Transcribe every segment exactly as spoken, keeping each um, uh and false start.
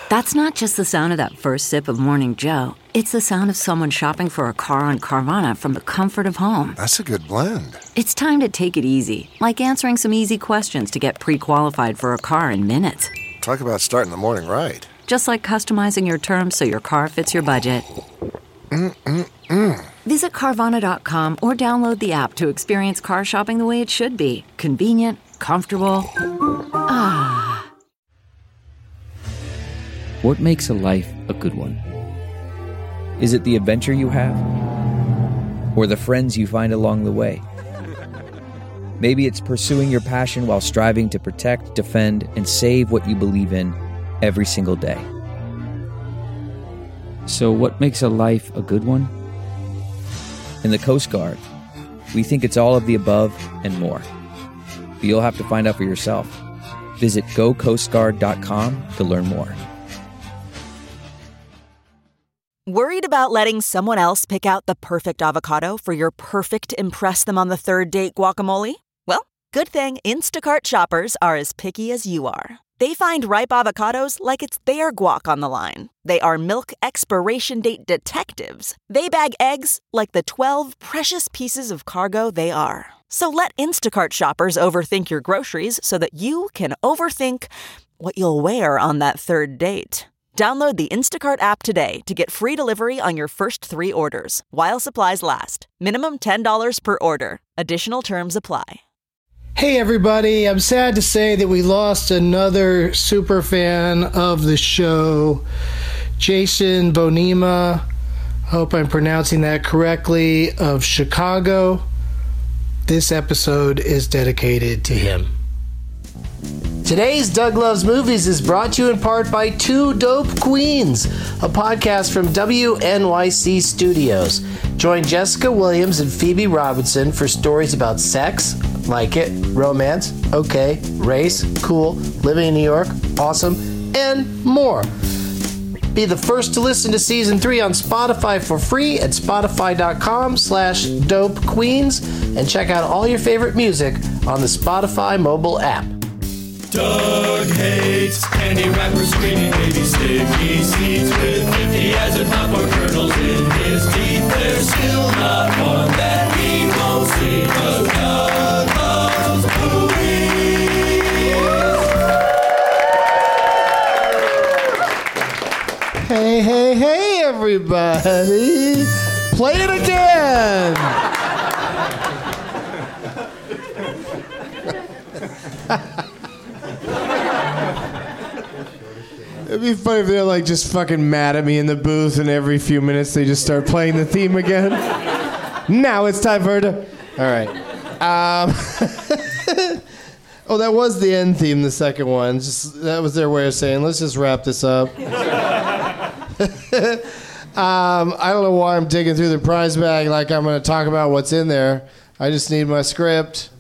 That's not just the sound of that first sip of Morning Joe. It's the sound of someone shopping for a car on Carvana from the comfort of home. That's a good blend. It's time to take it easy, like answering some easy questions to get pre-qualified for a car in minutes. Talk about starting the morning right. Just like customizing your terms so your car fits your budget. Mm-mm-mm. Visit Carvana dot com or download the app to experience car shopping the way it should be. Convenient, comfortable. Ah. What makes a life a good one? Is it the adventure you have? Or the friends you find along the way? Maybe it's pursuing your passion while striving to protect, defend, and save what you believe in every single day. So what makes a life a good one? In the Coast Guard, we think it's all of the above and more. But you'll have to find out for yourself. Visit go coast guard dot com to learn more. Worried about letting someone else pick out the perfect avocado for your perfect impress them on the third date guacamole? Well, good thing Instacart shoppers are as picky as you are. They find ripe avocados like it's their guac on the line. They are milk expiration date detectives. They bag eggs like the twelve precious pieces of cargo they are. So let Instacart shoppers overthink your groceries so that you can overthink what you'll wear on that third date. Download the Instacart app today to get free delivery on your first three orders, while supplies last. Minimum ten dollars per order. Additional terms apply. Hey everybody, I'm sad to say that we lost another super fan of the show, Jason Bonema, hope I'm pronouncing that correctly, of Chicago. This episode is dedicated to him. Today's Doug Loves Movies is brought to you in part by Two Dope Queens, a podcast from W N Y C Studios. Join Jessica Williams and Phoebe Robinson for stories about sex, like it, romance, okay, race, cool, living in New York, awesome, and more. Be the first to listen to season three on Spotify for free at spotify.com slash dope queens and check out all your favorite music on the Spotify mobile app. Doug hates candy wrappers, screaming baby sticky seeds with fifty as and popcorn kernels in his teeth. There's still not one that he won't see, 'cause Doug loves movies. Hey, hey, hey, everybody! Play it again! It'd be funny if they're like just fucking mad at me in the booth and every few minutes they just start playing the theme again. Now it's time for it to... All right. Um, oh, that was the end theme, the second one. Just that was their way of saying, let's just wrap this up. um, I don't know why I'm digging through the prize bag like I'm going to talk about what's in there. I just need my script.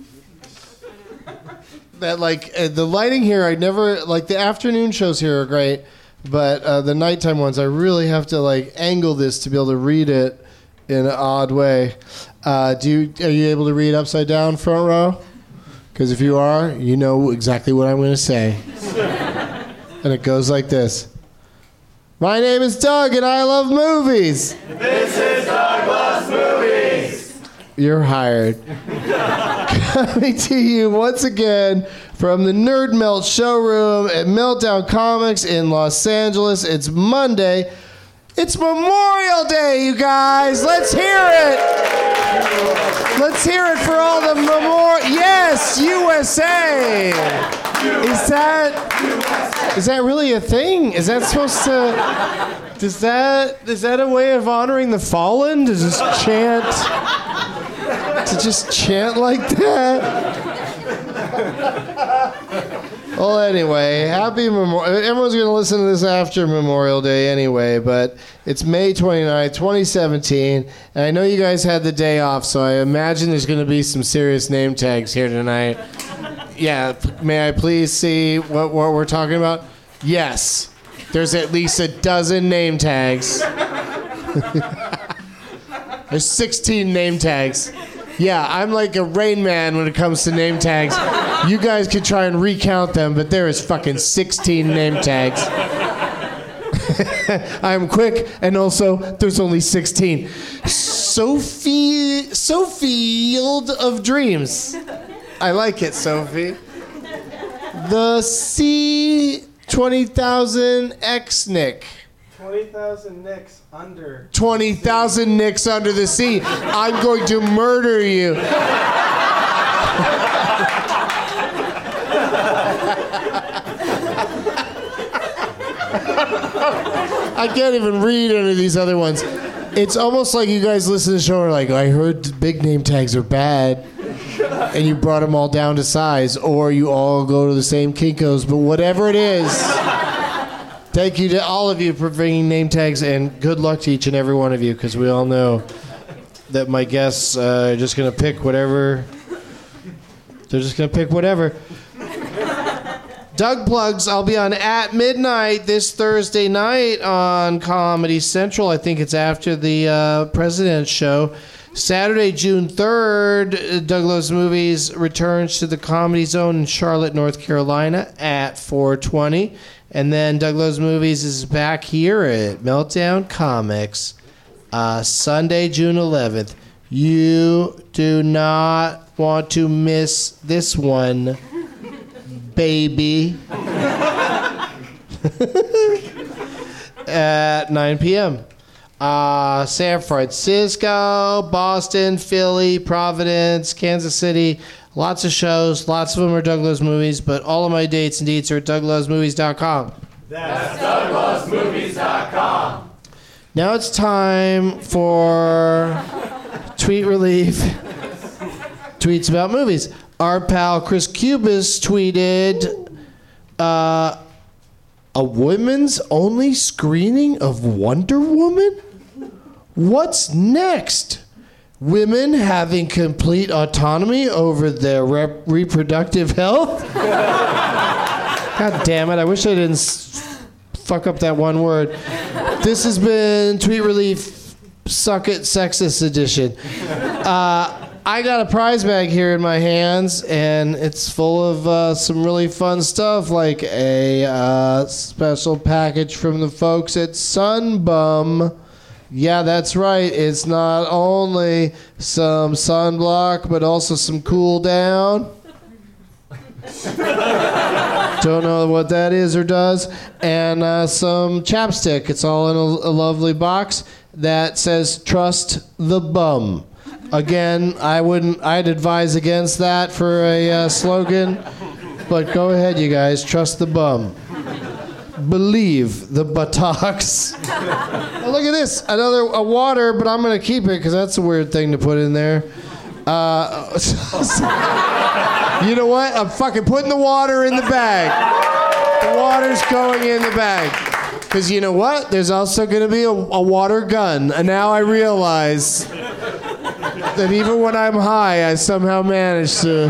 That like uh, the lighting here, I never like the afternoon shows here are great, but uh, the nighttime ones I really have to like angle this to be able to read it in an odd way. Uh, do you are you able to read upside down front row? Because if you are, you know exactly what I'm going to say, and it goes like this: My name is Doug, and I love movies. This is Doug Loves Movies. You're hired. Coming to you once again from the Nerd Melt showroom at Meltdown Comics in Los Angeles. It's Monday. It's Memorial Day, you guys. Let's hear it. Let's hear it for all the memorial. Yes, U S A. Is that is that really a thing? Is that supposed to? Does that is that a way of honoring the fallen? To just chant? To just chant like that? Well, anyway, happy Memorial. Everyone's going to listen to this after Memorial Day anyway, but it's May twenty-ninth, twenty seventeen, and I know you guys had the day off, so I imagine there's going to be some serious name tags here tonight. Yeah, may I please see what, what we're talking about? Yes, there's at least a dozen name tags. There's sixteen name tags. Yeah, I'm like a Rain Man when it comes to name tags. You guys could try and recount them, but there is fucking sixteen name tags. I'm quick, and also there's only sixteen. Sophie, Sofield of Dreams. I like it, Sophie. The C twenty thousand X Nick. twenty thousand nicks under. twenty thousand nicks under the sea. I'm going to murder you. I can't even read any of these other ones. It's almost like you guys listen to the show and are like, I heard big name tags are bad. And you brought them all down to size. Or you all go to the same Kinko's. But whatever it is, thank you to all of you for bringing name tags. And good luck to each and every one of you. Because we all know that my guests uh, are just going to pick whatever. They're just going to pick whatever. Doug Plugs, I'll be on at midnight this Thursday night on Comedy Central. I think it's after the uh, President's Show. Saturday, June third, Doug Loves Movies returns to the Comedy Zone in Charlotte, North Carolina at four twenty. And then Doug Loves Movies is back here at Meltdown Comics uh, Sunday, June eleventh. You do not want to miss this one, baby. At nine p.m. Uh, San Francisco, Boston, Philly, Providence, Kansas City. Lots of shows. Lots of them are Doug Loves Movies, but all of my dates and deets are at doug loves movies dot com. That's doug loves movies dot com. Now it's time for Tweet Relief. Tweets about movies. Our pal Chris Cubis tweeted uh, a women's only screening of Wonder Woman? What's next? Women having complete autonomy over their rep- reproductive health? God damn it, I wish I didn't s- fuck up that one word. This has been Tweet Relief Suck It Sexist Edition. Uh, I got a prize bag here in my hands, and it's full of uh, some really fun stuff, like a uh, special package from the folks at Sunbum. Yeah, that's right. It's not only some sunblock, but also some cool down. Don't know what that is or does. And uh, some chapstick. It's all in a, a lovely box that says, "Trust the bum." Again, I wouldn't. I'd advise against that for a uh, slogan. But go ahead, you guys. Trust the bum. Believe the buttocks. Oh, look at this. Another a water, but I'm going to keep it because that's a weird thing to put in there. Uh, you know what? I'm fucking putting the water in the bag. The water's going in the bag. Because you know what? There's also going to be a, a water gun. And now I realize that even when I'm high, I somehow manage to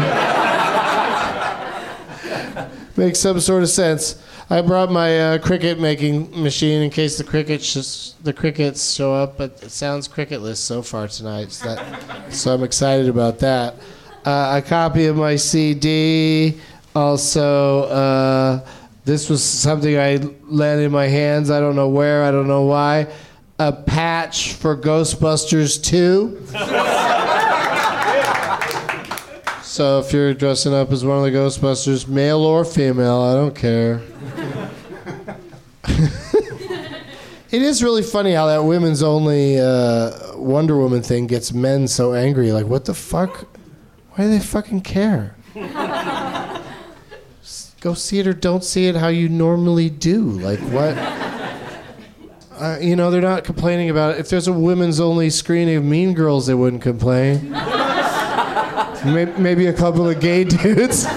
make some sort of sense. I brought my uh, cricket making machine in case the crickets just, the crickets show up, but it sounds cricketless so far tonight. So, that, so I'm excited about that. Uh, a copy of my C D. Also, uh, this was something I landed in my hands. I don't know where. I don't know why. A patch for Ghostbusters two. So if you're dressing up as one of the Ghostbusters, male or female, I don't care. It is really funny how that women's only uh, Wonder Woman thing gets men so angry. Like, what the fuck? Why do they fucking care? Go see it or don't see it how you normally do. Like, what? Uh, you know, they're not complaining about it. If there's a women's only screening of Mean Girls, they wouldn't complain. Maybe a couple of gay dudes.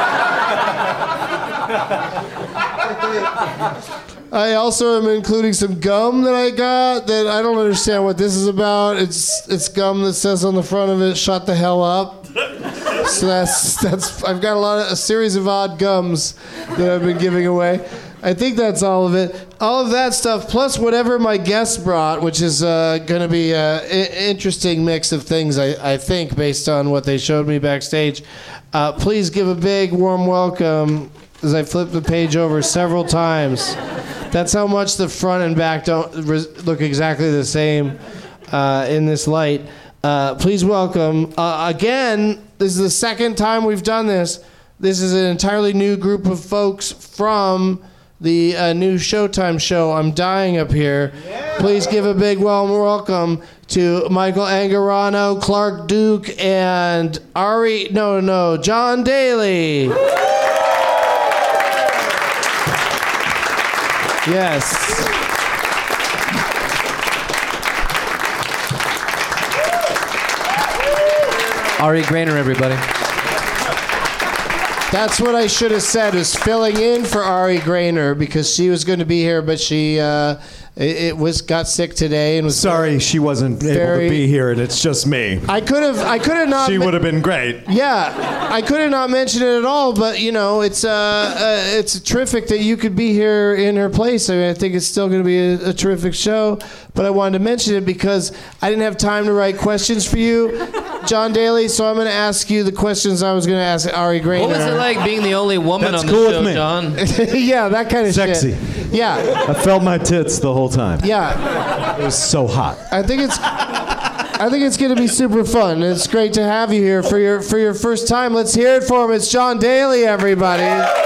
I also am including some gum that I got that I don't understand what this is about. It's it's gum that says on the front of it, "Shut the hell up." So that's that's I've got a lot of a series of odd gums that I've been giving away. I think that's all of it. All of that stuff, plus whatever my guests brought, which is uh, going to be an interesting mix of things, I, I think, based on what they showed me backstage. Uh, please give a big, warm welcome, as I flip the page over several times, That's how much the front and back don't res- look exactly the same uh, in this light. Uh, please welcome, uh, again, this is the second time we've done this. This is an entirely new group of folks from the uh, new Showtime show, I'm Dying Up Here. Yeah. Please give a big warm welcome to Michael Angarano, Clark Duke, and Ari, no, no, John Daly. Yes. Ari Grainer, everybody. That's what I should have said, was filling in for Ari Grainer, because she was going to be here, but she uh, it, it was got sick today and was sorry she wasn't very, able to be here, and it's just me. I could have I could have not. She would have been great. Yeah, I could have not mentioned it at all, but you know, it's uh, uh it's terrific that you could be here in her place. I mean, I think it's still going to be a, a terrific show, but I wanted to mention it because I didn't have time to write questions for you, John Daly, so I'm going to ask you the questions I was going to ask Ari Grainer. What was it like being the only woman That's on the cool show, with me. John? Yeah, that kind of Sexy. shit. Yeah. I felt my tits the whole time. Yeah. It was so hot. I think it's I think it's going to be super fun. It's great to have you here for your for your first time. Let's hear it for him. It's John Daly, everybody.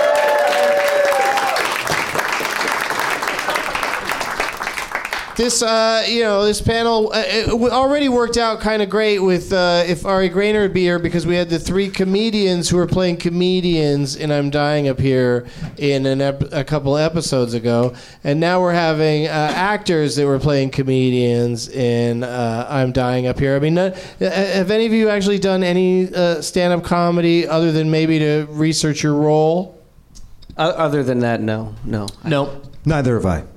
This, uh, you know, this panel uh, it already worked out kind of great with uh, if Ari Grainer would be here, because we had the three comedians who were playing comedians in I'm Dying Up Here in an ep- a couple episodes ago, and now we're having uh, actors that were playing comedians in uh, I'm Dying Up Here. I mean, not, have any of you actually done any uh, stand-up comedy other than maybe to research your role? Uh, other than that, no, no. Nope. Neither have I.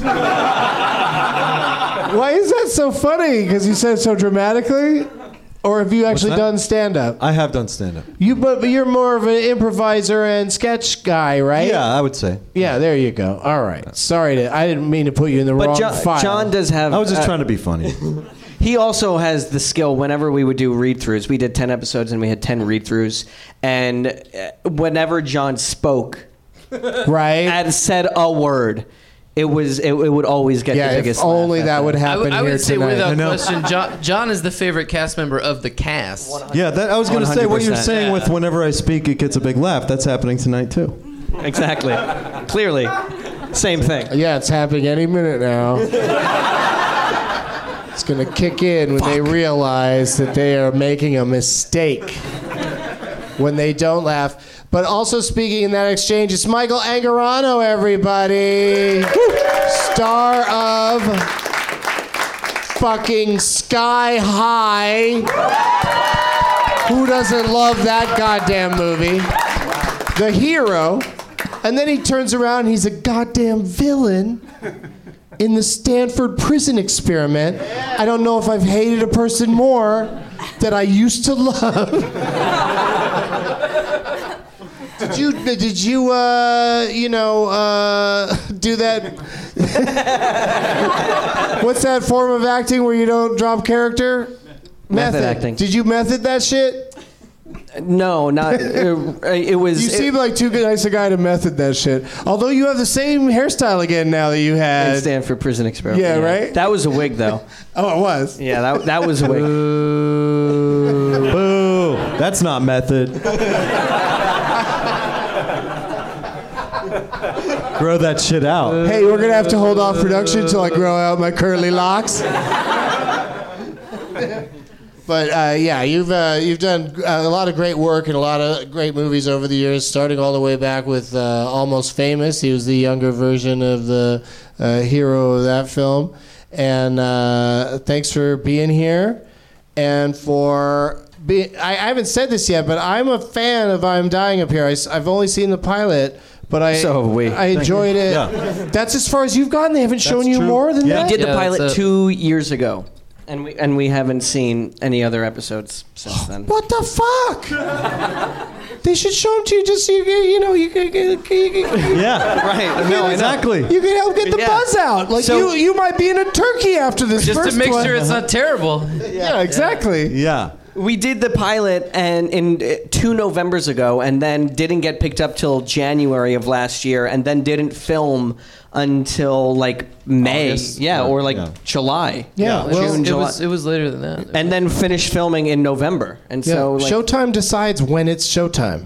Why is that so funny? Because you said it so dramatically? Or have you actually done stand-up? I have done stand-up. You, but, but you're more of an improviser and sketch guy, right? Yeah, I would say. Yeah, there you go. All right. Sorry, to, I didn't mean to put you in the But wrong John, file. John does have... I was just uh, trying to be funny. He also has the skill. Whenever we would do read-throughs, we did ten episodes and we had ten read-throughs. And uh, whenever John spoke... right? And said a word... It was. It, it would always get yeah, the biggest. If only that would I, happen w- I here would say tonight. without question, John, John is the favorite cast member of the cast. Yeah, that, I was going to say what you're saying Yeah. with whenever I speak, it gets a big laugh. That's happening tonight too. Exactly. Clearly, same thing. Yeah, it's happening any minute now. It's going to kick in when Fuck. they realize that they are making a mistake. When they don't laugh. But also speaking in that exchange, it's Michael Angarano, everybody. Star of fucking Sky High. Who doesn't love that goddamn movie? The hero. And then he turns around and he's a goddamn villain in the Stanford Prison Experiment. I don't know if I've hated a person more that I used to love. Did you, did you, uh, you know, uh, do that? What's that form of acting where you don't drop character? Method acting. Did you method that shit? No, not. It, it was. You it, seem like too nice a guy to method that shit. Although you have the same hairstyle again now that you had. in Stanford Prison Experiment. Yeah, right? That was a wig, though. Oh, it was? Yeah, that that was a wig. Boo. Boo. That's not method. Grow that shit out. Hey, we're gonna have to hold off production until I grow out my curly locks. But uh, yeah, you've uh, you've done a lot of great work and a lot of great movies over the years. Starting all the way back with uh, Almost Famous, he was the younger version of the uh, hero of that film. And uh, thanks for being here, and for be- I, I haven't said this yet, but I'm a fan of I'm Dying Up Here. I, I've only seen the pilot. But I, So have we. I enjoyed it. Yeah. That's as far as you've gotten. They haven't shown you true. more than Yeah. that. We did the Yeah, pilot that's it. two years ago, and we and we haven't seen any other episodes since then. What the fuck? They should show them to you just so you can, you know, you can, you can, you can, Yeah. Right. No, exactly. you can help get the Yeah. buzz out. Like So- you, you might be in a turkey after this Just first to make one. sure it's not terrible. Yeah, exactly. Yeah. We did the pilot and in uh, two Novembers ago, and then didn't get picked up till January of last year, and then didn't film until like May, August, yeah, yeah, or like yeah. July, Yeah, well, June, It July, was, it was later than that. and then finished filming in November. And Yeah, so, like, Showtime decides when it's showtime.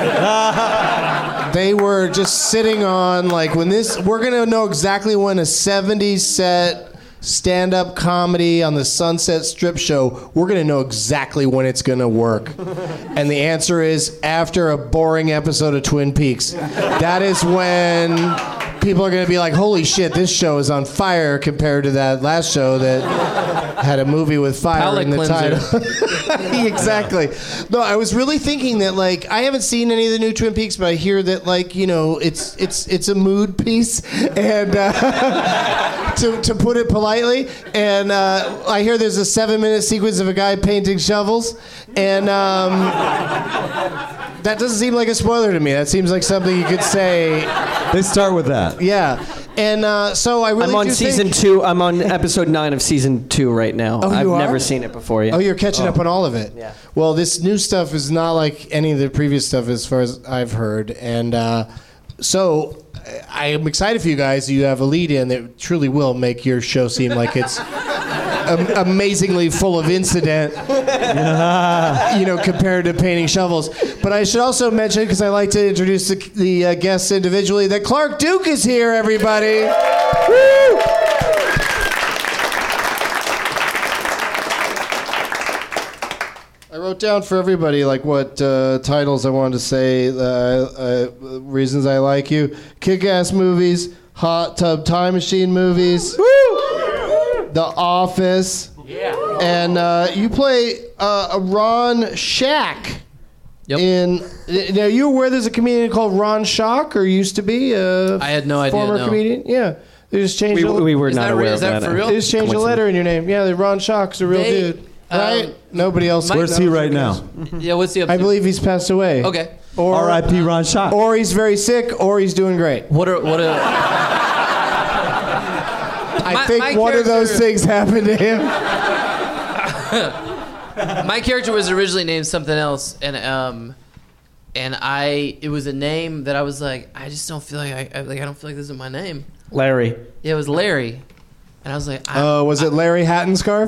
They were just sitting on like when this. We're gonna know exactly when a seventies set stand-up comedy on the Sunset Strip show. We're gonna know exactly when it's gonna work, and the answer is after a boring episode of Twin Peaks. That is when people are gonna be like, "Holy shit, this show is on fire" compared to that last show that had a movie with fire Palate in the cleanser. title. Exactly. No, I was really thinking that like I haven't seen any of the new Twin Peaks, but I hear that like you know it's it's it's a mood piece, and uh, to to put it politely, and uh, I hear there's a seven minute sequence of a guy painting shovels, and um, that doesn't seem like a spoiler to me. That seems like something you could say. They start with that. Yeah. And uh, so I really I'm on do season think, two. I'm on episode nine of season two right now. Oh, I've you are? never seen it before yet. Oh, you're catching up on all of it. Yeah. Well, this new stuff is not like any of the previous stuff, as far as I've heard, and uh, so I am excited for you guys. You have a lead-in that truly will make your show seem like it's am- amazingly full of incident. You know, compared to painting shovels. But I should also mention, because I like to introduce the, the uh, guests individually, that Clark Duke is here, everybody. Woo! I wrote down for everybody like what uh, titles I wanted to say, uh, uh, reasons I like you. Kick-Ass movies, Hot Tub Time Machine movies, The Office. Yeah. And uh, you play uh, a Ron Shack. Yep. In now, you aware there's a comedian called Ron Schock, or used to be a I had no idea, former no. comedian? Yeah, they just changed. We, the, we were Is not that aware real? of Is that that. for real? They just changed a letter in your name. Yeah, the Ron Schock's a real They, dude, right? um, Nobody else. Mike- Where's he right now? Yeah, what's the up I to? believe he's passed away. Okay. Or R I P Ron Schott. Or he's very sick, or he's doing great. What are what are? I My- think my one of those character- things happened to him. My character was originally named something else, and um, and I it was a name that I was like, I just don't feel like I, I like I don't feel like this is my name. Larry. Yeah, it was Larry, and I was like, I, Oh, uh, was it Larry Hattenscarf?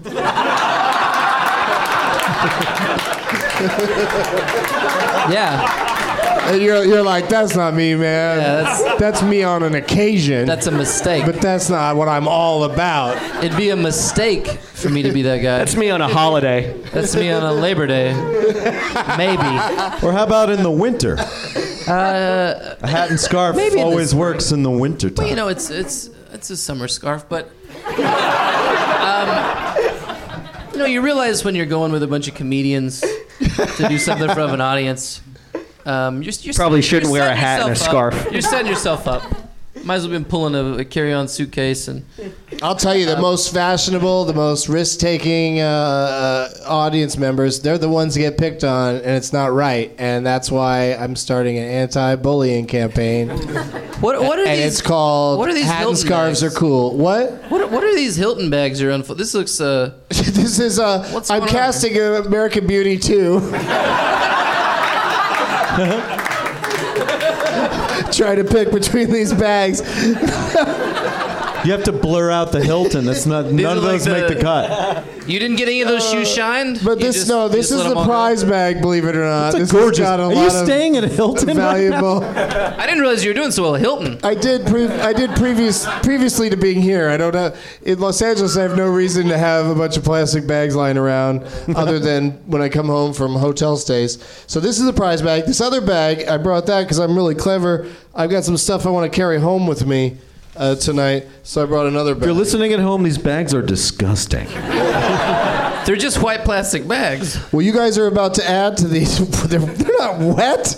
yeah, And you're, you're like, that's not me, man. Yeah, that's- that's me on an occasion. that's a mistake. but that's not what I'm all about. It'd be a mistake for me to be that guy. That's me on a holiday. That's me on a Labor Day, maybe. Or how about in the winter? Uh, A hat and scarf Maybe in the always spring. works in the winter time. Well, you know, it's it's it's a summer scarf, but um, you know, you realize when you're going with a bunch of comedians to do something in front of an audience, um, you're, you're Probably you're shouldn't wear a setting hat and a yourself scarf. up. You're setting yourself up. Might as well have been pulling a, a carry-on suitcase and. I'll tell you, the most fashionable, the most risk-taking uh, uh, audience members, they're the ones that get picked on, and it's not right. And that's why I'm starting an anti-bullying campaign. What what are and these? it's called what are these Hat and Hilton Scarves bags? Are Cool. What? What what are these Hilton bags you're unfolding? This looks uh. This is, uh, What's I'm going on? casting uh, American Beauty two. Try to pick between these bags. You have to blur out the Hilton. That's not. None are of like those the- make the cut. You didn't get any of those shoes shined. But You this just- no, you this just is let the them all go? prize bag, believe it or not. It's a this gorgeous. Has got a Are lot you of staying at a Hilton right now? valuable. I didn't realize you were doing so well, Hilton. I did. Pre- I did previous previously to being here. I don't have in Los Angeles. I have no reason to have a bunch of plastic bags lying around, other than when I come home from hotel stays. So this is a prize bag. This other bag, I brought that because I'm really clever. I've got some stuff I want to carry home with me uh, tonight, so I brought another bag. If you're listening at home, these bags are disgusting. They're just white plastic bags. Well, you guys are about to add to these. They're, they're not wet.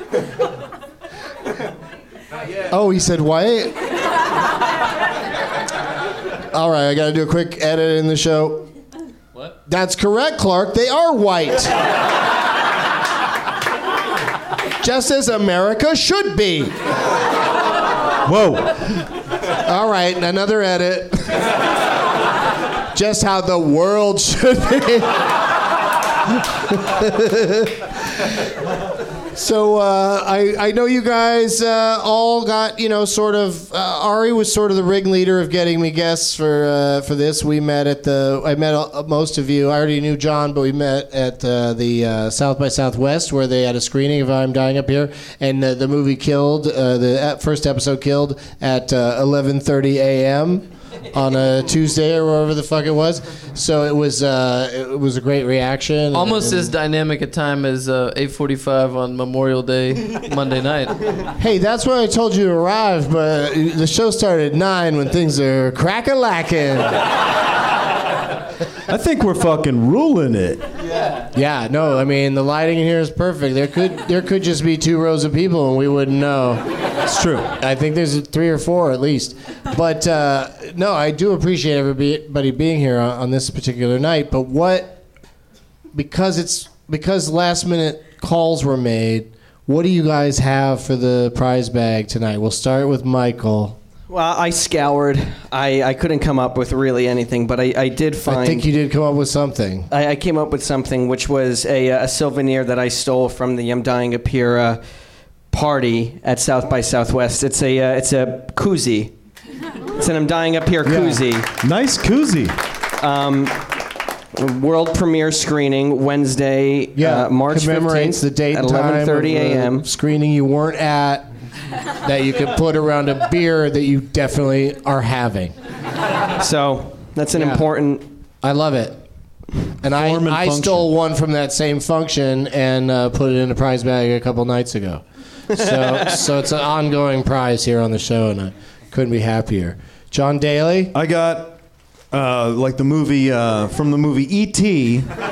Oh, he said white? All right, I got to do a quick edit in the show. What? That's correct, Clark. They are white. Just as America should be. Whoa. All right, another edit. Just how the world should be. So uh, I, I know you guys uh, all got, you know, sort of, uh, Ari was sort of the ringleader of getting me guests for uh, for this. We met at the, I met uh, most of you. I already knew John, but we met at uh, the uh, South by Southwest where they had a screening of I'm Dying Up Here. And uh, the movie Killed, uh, the first episode Killed at uh, eleven thirty a.m. on a Tuesday or wherever the fuck it was. So it was uh, it was a great reaction. Almost and, as dynamic a time as uh, eight forty-five on Memorial Day, Monday night. Hey, that's where I told you to arrive, but the show started at nine when things are crack-a-lacking. I think we're fucking ruling it. Yeah. Yeah, no, I mean, the lighting in here is perfect. There could there could just be two rows of people and we wouldn't know. It's true. I think there's three or four at least. But, uh, no, I do appreciate everybody being here on, on this particular night. But what, because it's, because last minute calls were made, what do you guys have for the prize bag tonight? We'll start with Michael. Well, I scoured. I, I couldn't come up with really anything, but I, I did find... I think you did come up with something. I, I came up with something, which was a, a souvenir that I stole from the I'm Dying Up Here uh, party at South by Southwest. It's a uh, it's a koozie. It's an I'm Dying Up Here koozie. Yeah. Nice koozie. Um, world premiere screening Wednesday, yeah, uh, March commemorates fifteenth the date at and time eleven thirty a.m. Screening you weren't at. That you could put around a beer that you definitely are having. So that's an yeah. important. I love it, and I and I function. stole one from that same function and uh, put it in a prize bag a couple nights ago. So so it's an ongoing prize here on the show, and I couldn't be happier. John Daly, I got uh, like the movie uh, from the movie E T. Oh,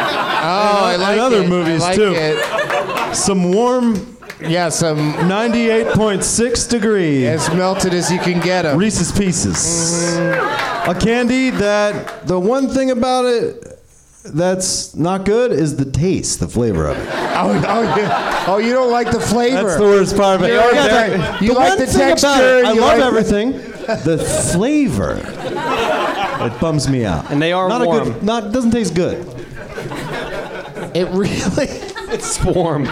I like and other it. movies I like too. It. Some warm. Yeah, some ninety-eight point six degrees. As melted as you can get them. Reese's Pieces. Mm-hmm. A candy that the one thing about it that's not good is the taste, the flavor of it. Oh, oh, yeah. Oh, you don't like the flavor. That's the worst part of it. You, Oh, like yeah, the, that- you the like one the thing texture. about it, I you love like everything. The flavor. It bums me out. And they are not warm. A good, not doesn't taste good. It really. It's warm.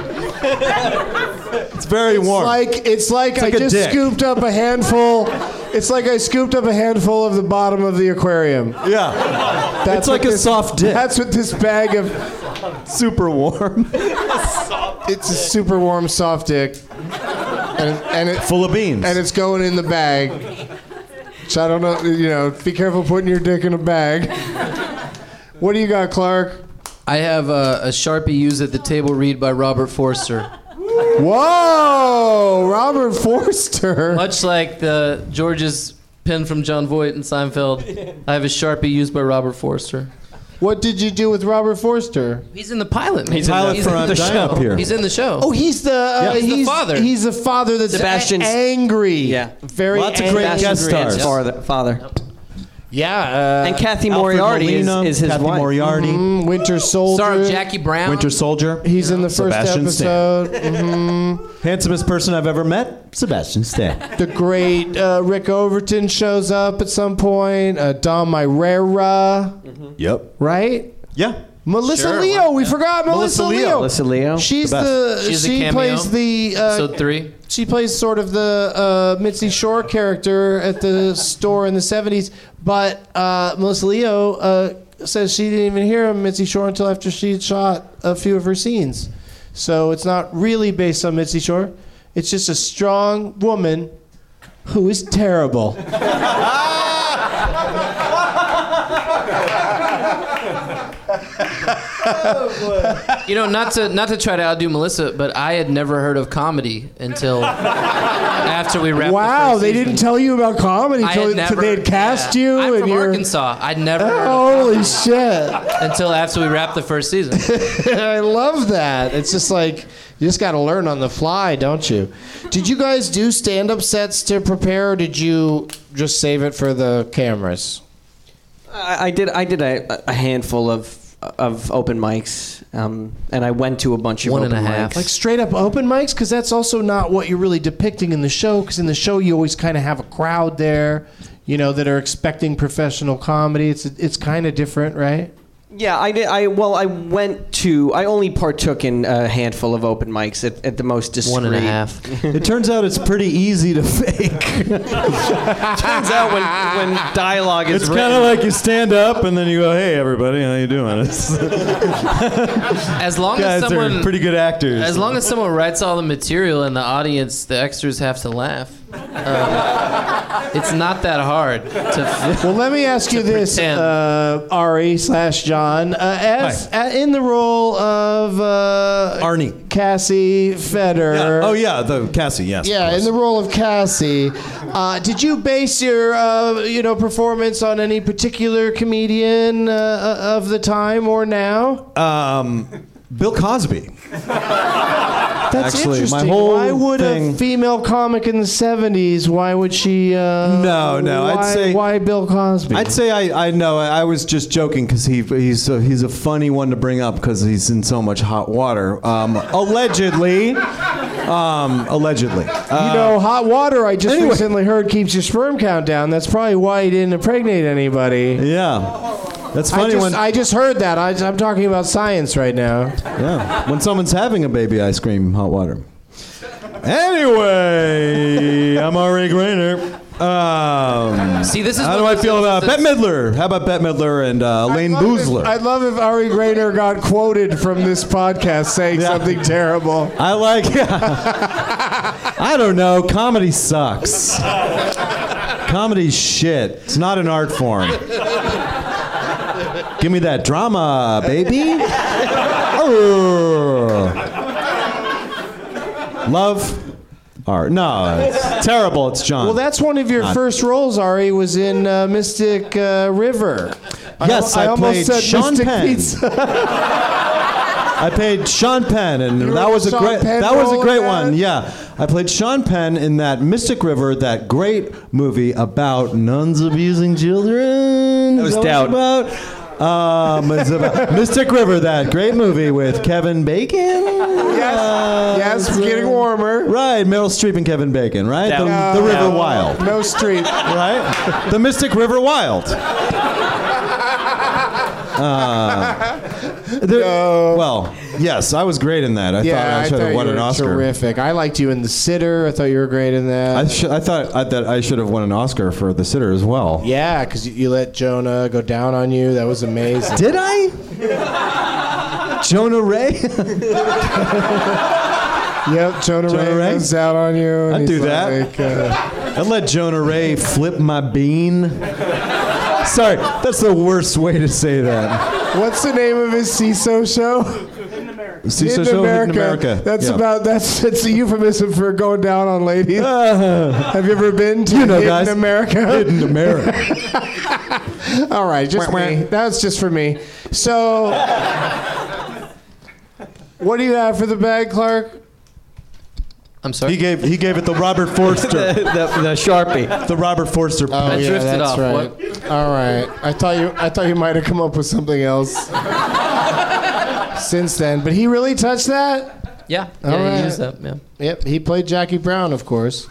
It's very It's warm. like it's like It's I like a just dick. scooped up a handful. It's like I scooped up a handful of the bottom of the aquarium. Yeah. That's It's like what a this- soft dick. That's what this bag of. Super warm. It's a super warm soft dick, and and it full of beans, and it's going in the bag. So I don't know. You know, be careful putting your dick in a bag. What do you got, Clark? I have a, a Sharpie used at the table read by Robert Forster. Whoa, Robert Forster. Much like the George's pen from John Voight and Seinfeld, I have a Sharpie used by Robert Forster. What did you do with Robert Forster? He's in the pilot. Man. He's pilot in the, he's for in I'm the Dying show. Up Here. He's in the show. Oh, he's the uh, Yeah, he's the he's father. He's the father that's Sebastian's- a- angry. Yeah. very Lots of angry. great guest stars. Sebastian's father. father. Yeah, uh, And Kathy Alfred Moriarty Molina, is, is his Kathy wife. Moriarty, mm, Winter Soldier. Star of Jackie Brown. Winter Soldier. He's in the first Sebastian episode. hmm Handsomest person I've ever met, Sebastian Stan. The great uh, Rick Overton shows up at some point. Uh, Dom Irera, Yep. right? Yeah. Melissa Sure, Leo. why- We forgot Melissa, Melissa Leo. Leo. Melissa Leo. She's The best. the. She's a she cameo. plays the. Uh, Episode three. She plays sort of the uh, Mitzi Shore character at the store in the seventies, but uh, Melissa Leo uh, says she didn't even hear Mitzi Shore until after she had shot a few of her scenes. So it's not really based on Mitzi Shore. It's just a strong woman who is terrible. You know, not to not to try to outdo Melissa, but I had never heard of comedy until after we wrapped. Wow, the first they season. didn't tell you about comedy I until had never, they had cast yeah. you. I'm and from you're, Arkansas. I'd never heard Holy of shit. comedy until after we wrapped the first season. I love that. It's just like you just got to learn on the fly, don't you? Did you guys do stand-up sets to prepare, or did you just save it for the cameras? I, I did. I did a, a handful of of open mics, um, and I went to a bunch of One and open a half. mics. Like straight up open mics? Because that's also not what you're really depicting in the show. Because in the show, you always kind of have a crowd there, you know, that are expecting professional comedy. It's it's kind of different, right? Yeah, I did. I well, I went to. I only partook in a handful of open mics at, at the most discreet. One and a half. It turns out it's pretty easy to fake. Turns out when when dialogue is It's written, kind of like you stand up and then you go, "Hey, everybody, how you doing?" It's, As long guys as someone are pretty good actors. As long as someone writes all the material and the audience, the extras have to laugh. Um, it's not that hard to. Well, let me ask you this, uh, Ari slash John, uh, as uh, in the role of uh, Arnie, Cassie Feder. Yeah. Oh yeah, the Cassie. Yes. Yeah, in the role of Cassie, uh, did you base your uh, you know performance on any particular comedian uh, of the time or now? Um, Bill Cosby. That's Actually, interesting. my whole why would thing- a female comic in the seventies? Why would she? Uh, No, no, I'd why, say- why Bill Cosby? I'd say I, I know. I was just joking because he he's a, he's a funny one to bring up because he's in so much hot water. Um, allegedly, um, allegedly. Uh, You know, hot water, I just anyway. recently heard, keeps your sperm count down. That's probably why he didn't impregnate anybody. Yeah. That's I funny just, when I just heard that. I, I'm talking about science right now. yeah when someone's having a baby, I scream hot water. Anyway, I'm Ari Grainer. Um, See, this is how do what I this feel is- about this- Bette Midler? How about Bette Midler and uh, Elaine I'd love if- Boozler? I'd love if Ari Grainer got quoted from this podcast saying something terrible. I like. I don't know. Comedy sucks. Comedy's shit. It's not an art form. Give me that drama, baby. Oh. Love art. No, it's terrible. It's John. Well, that's one of your Not- first roles, Ari, was in uh, Mystic uh, River. Yes, I, I, almost played said Sean Mystic Penn. Pizza. I played Sean Penn, and You that were was a Sean great. Penn that was a role in great that? one. Yeah, I played Sean Penn in that Mystic River, that great movie about nuns abusing children. That was Is what Doubt. it's about? Um, it's about Mystic River, that great movie with Kevin Bacon. Yes, Uh, yes, it's, getting uh, warmer. Right, Meryl Streep and Kevin Bacon, right? The, Doubt. the River No, Wild, No street. right? The Mystic River Wild. Uh, there- Well, yes, I was great in that. I Yeah, thought I should have you won were an Oscar. terrific. I liked you in The Sitter. I thought you were great in that. I, sh- I thought I, that I should have won an Oscar for The Sitter as well. yeah, because you, you let Jonah go down on you. That was amazing. Did I? Jonah Ray? Yep, Jonah, Jonah Ray, Ray? goes out on you. and I'd he's do that. like, uh, I let Jonah Ray flip my bean. Sorry, that's the worst way to say that. what's the name of his C I S O show? C I S O Hidden show? America. Hidden America. That's Yeah. about that's that's a euphemism for going down on ladies. Uh, Have you ever been to you know, Hidden guys. America? Hidden America. All right, just Wah, wah. me. That's just for me. So, what do you have for the bag, Clark? I'm sorry. He gave he gave it the Robert Forster. the, the, the Sharpie. The Robert Forster. Oh, I yeah, drifted that's off. right. All right. I thought you I thought you might have come up with something else since then. But he really touched that? Yeah. All Yeah. right. He used that. Yeah. Yep, he played Jackie Brown, of course.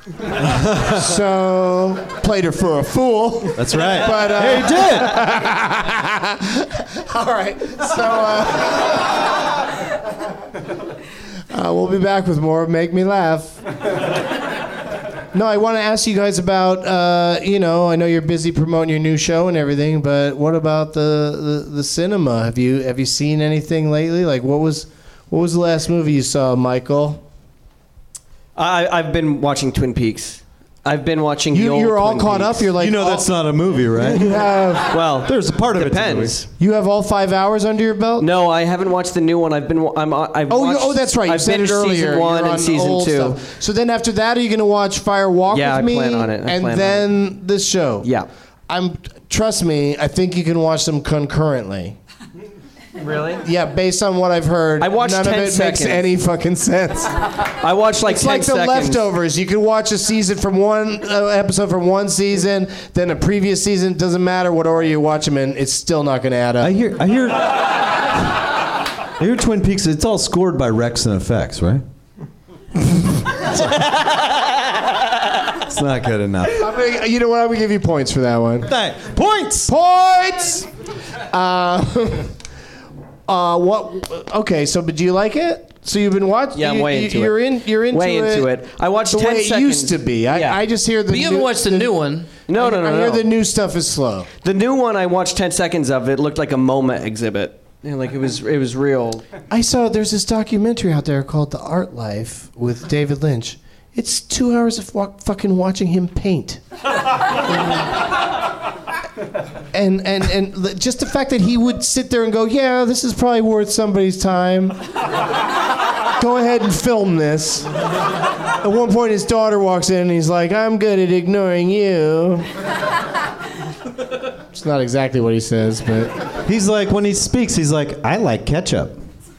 So played her for a fool. That's right. But uh, Hey, he did. all right. So uh, uh, we'll be back with more Make Me Laugh. No, I want to ask you guys about, uh, you know, I know you're busy promoting your new show and everything, but what about the, the, the cinema? Have you have you seen anything lately? Like, what was what was the last movie you saw, Michael? I, I've been watching Twin Peaks. I've been watching the You, old you're all Twin caught Peaks. up. You're like, You know all- that's not a movie, right? you have Well, There's a part of it. depends. you have all five hours under your belt. No, I haven't watched the new one. I've been. I'm. I've Oh, you, watched, oh, that's right. You I've said binged it earlier. season You're one on and season old two. stuff. So then after that, are you going to watch Fire Walk Yeah, with I me? plan on it. I and plan on then this show. Yeah. I'm. Trust me. I think you can watch them concurrently. Really? Yeah, based on what I've heard, I watched none ten of it seconds. makes any fucking sense. I watched like It's ten like The seconds. Leftovers. You can watch a season from one uh, episode from one season, then a previous season. Doesn't matter what order you watch them in. It's still not going to add up. I hear I hear I hear Twin Peaks. It's all scored by Rex and Effects, right? It's not good enough. I'm gonna, you know what? I'm gonna give you points for that one. Hey, points. Points. Uh, Uh, what? Okay, so but do you like it? So you've been watching? Yeah, I'm you, way into you're it. In, you're into way it. into it. I watched the ten way it seconds. used to be. I, Yeah. I just hear the. But you haven't new, watched the, new one. No, no, no, I no. hear the new stuff is slow. The new one, I watched ten seconds of. It looked like a MoMA exhibit. You know, like it was, it was real. I saw there's this documentary out there called The Art Life with David Lynch. It's two hours of wa- fucking watching him paint. and, and and l- just the fact that he would sit there and go, yeah, this is probably worth somebody's time. Go ahead and film this. At one point, his daughter walks in and he's like, I'm good at ignoring you. It's not exactly what he says, but... He's like, when he speaks, he's like, I like ketchup.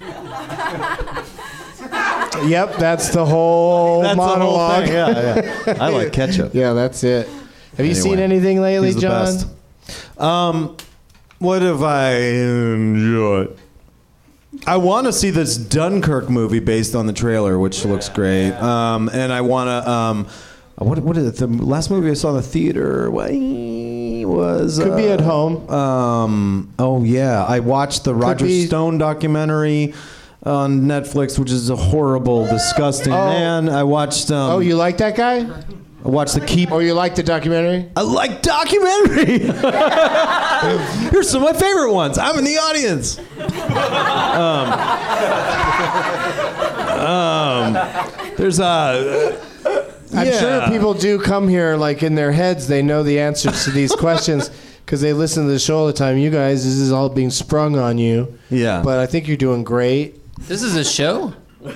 Yep, that's the whole That's the whole monologue. thing, yeah, yeah. I like ketchup. Yeah, that's it. Have you Anyway, seen anything lately, he's the John? best. Um, what have I enjoyed? I want to see this Dunkirk movie based on the trailer, which looks great. Um, and I want to. Um, what what is it? The last movie I saw in the theater was Could uh, be at home. Um, oh yeah, I watched the Roger be- Stone documentary on Netflix, which is a horrible, disgusting Oh. man. I watched. Um, Oh, you like that guy? I watched the Keep. Or you like the documentary? I like documentary. Here's some of my favorite ones. I'm in the audience. Um, um, there's a. I'm yeah. sure people do come here, like in their heads, they know the answers to these questions because they listen to the show all the time. You guys, this is all being sprung on you. Yeah. But I think you're doing great. This is a show?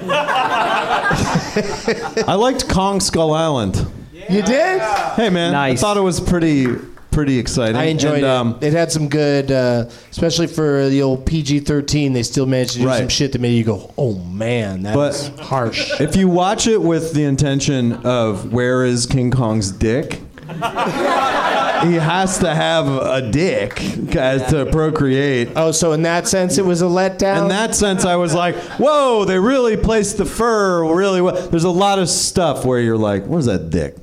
I liked Kong Skull Island. You did? Hey man, Nice. I thought it was pretty pretty exciting. I enjoyed and, um, it. It had some good, uh, especially for the old P G thirteen. They still managed to do Right. some shit that made you go, "Oh man, that But- was harsh." If you watch it with the intention of where is King Kong's dick, he has to have a dick as to procreate. Oh, so in that sense, it was a letdown. In that sense, I was like, whoa, they really placed the fur really well. There's a lot of stuff where you're like, where's that dick?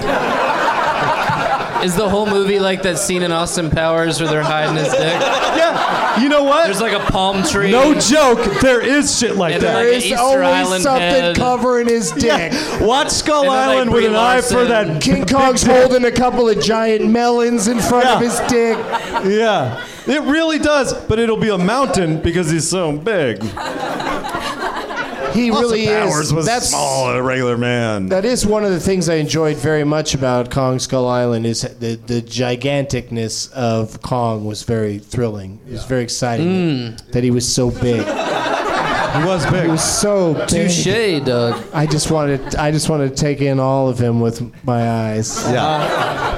Is the whole movie like that scene in Austin Powers where they're hiding his dick? Yeah, you know what? There's like a palm tree. No joke, there is shit like And that. then, there like, is an Easter always Island something head. covering his dick. Yeah. Watch Skull And then, like, Island with Brie an eye for Larson. that. King Kong's holding a couple of giant melons in front of Yeah. his dick. Yeah, it really does, but it'll be a mountain because he's so big. He really Powers is. was That's small, a regular man. that is one of the things I enjoyed very much about Kong Skull Island is the the giganticness of Kong was very thrilling. It was very exciting that he was so big. He was big. He was so big. Touche, Doug. I just wanted I just wanted to take in all of him with my eyes. Yeah.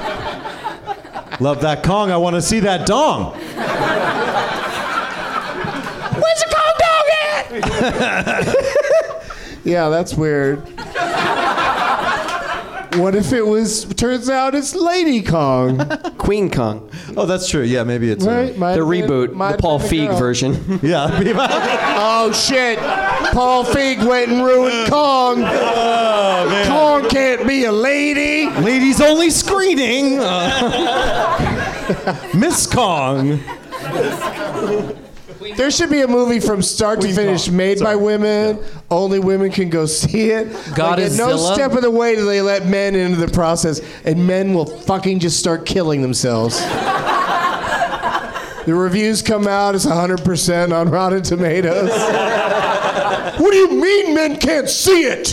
Love that Kong. I want to see that dong. Where's the Kong dog at? Yeah, that's weird. What if it was? Turns out it's Lady Kong, Queen Kong. Oh, that's true. Yeah, maybe it's. right? A, Might The have been- reboot, might the have Paul been a Feig girl. version. yeah. Oh shit! Paul Feig went and ruined Kong. Oh, man. Kong can't be a lady. Ladies only screening. Uh, Miss Kong. There should be a movie from start to Queen finish, Kong. made by Sorry. women. Only women can go see it. Like, at no Godzilla? step of the way do they let men into the process, and men will fucking just start killing themselves. The reviews come out, it's one hundred percent on Rotten Tomatoes. What do you mean men can't see it?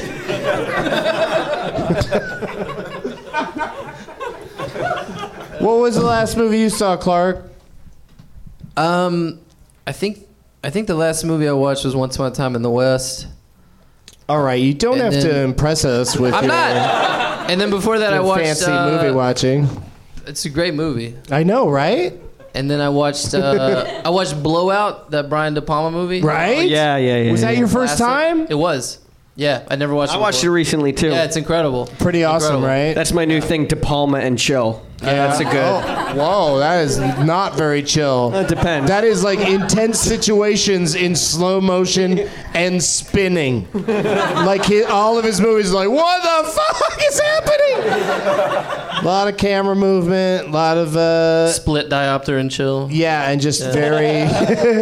What was the last movie you saw, Clark? Um, I think I think the last movie I watched was Once Upon a Time in the West. All right, you don't And have to then- impress us with I'm your, not. And then before that, I your watched. fancy uh, movie watching. It's a great movie. I know, right? And then I watched. Uh, I watched Blowout, that Brian De Palma movie. Right? Yeah, yeah, yeah. Was that yeah. your first Classic. time? It was. Yeah, I never watched. I it watched it before. recently too. Yeah, it's incredible. Pretty awesome, Incredible. right? That's my new thing, De Palma and chill. Yeah, that's a good. Oh, whoa, that is not very chill. It depends. That is like intense situations in slow motion and spinning. Like he, all of his movies are like, what the fuck is happening? A lot of camera movement, a lot of uh, Split diopter and chill. yeah, and just very,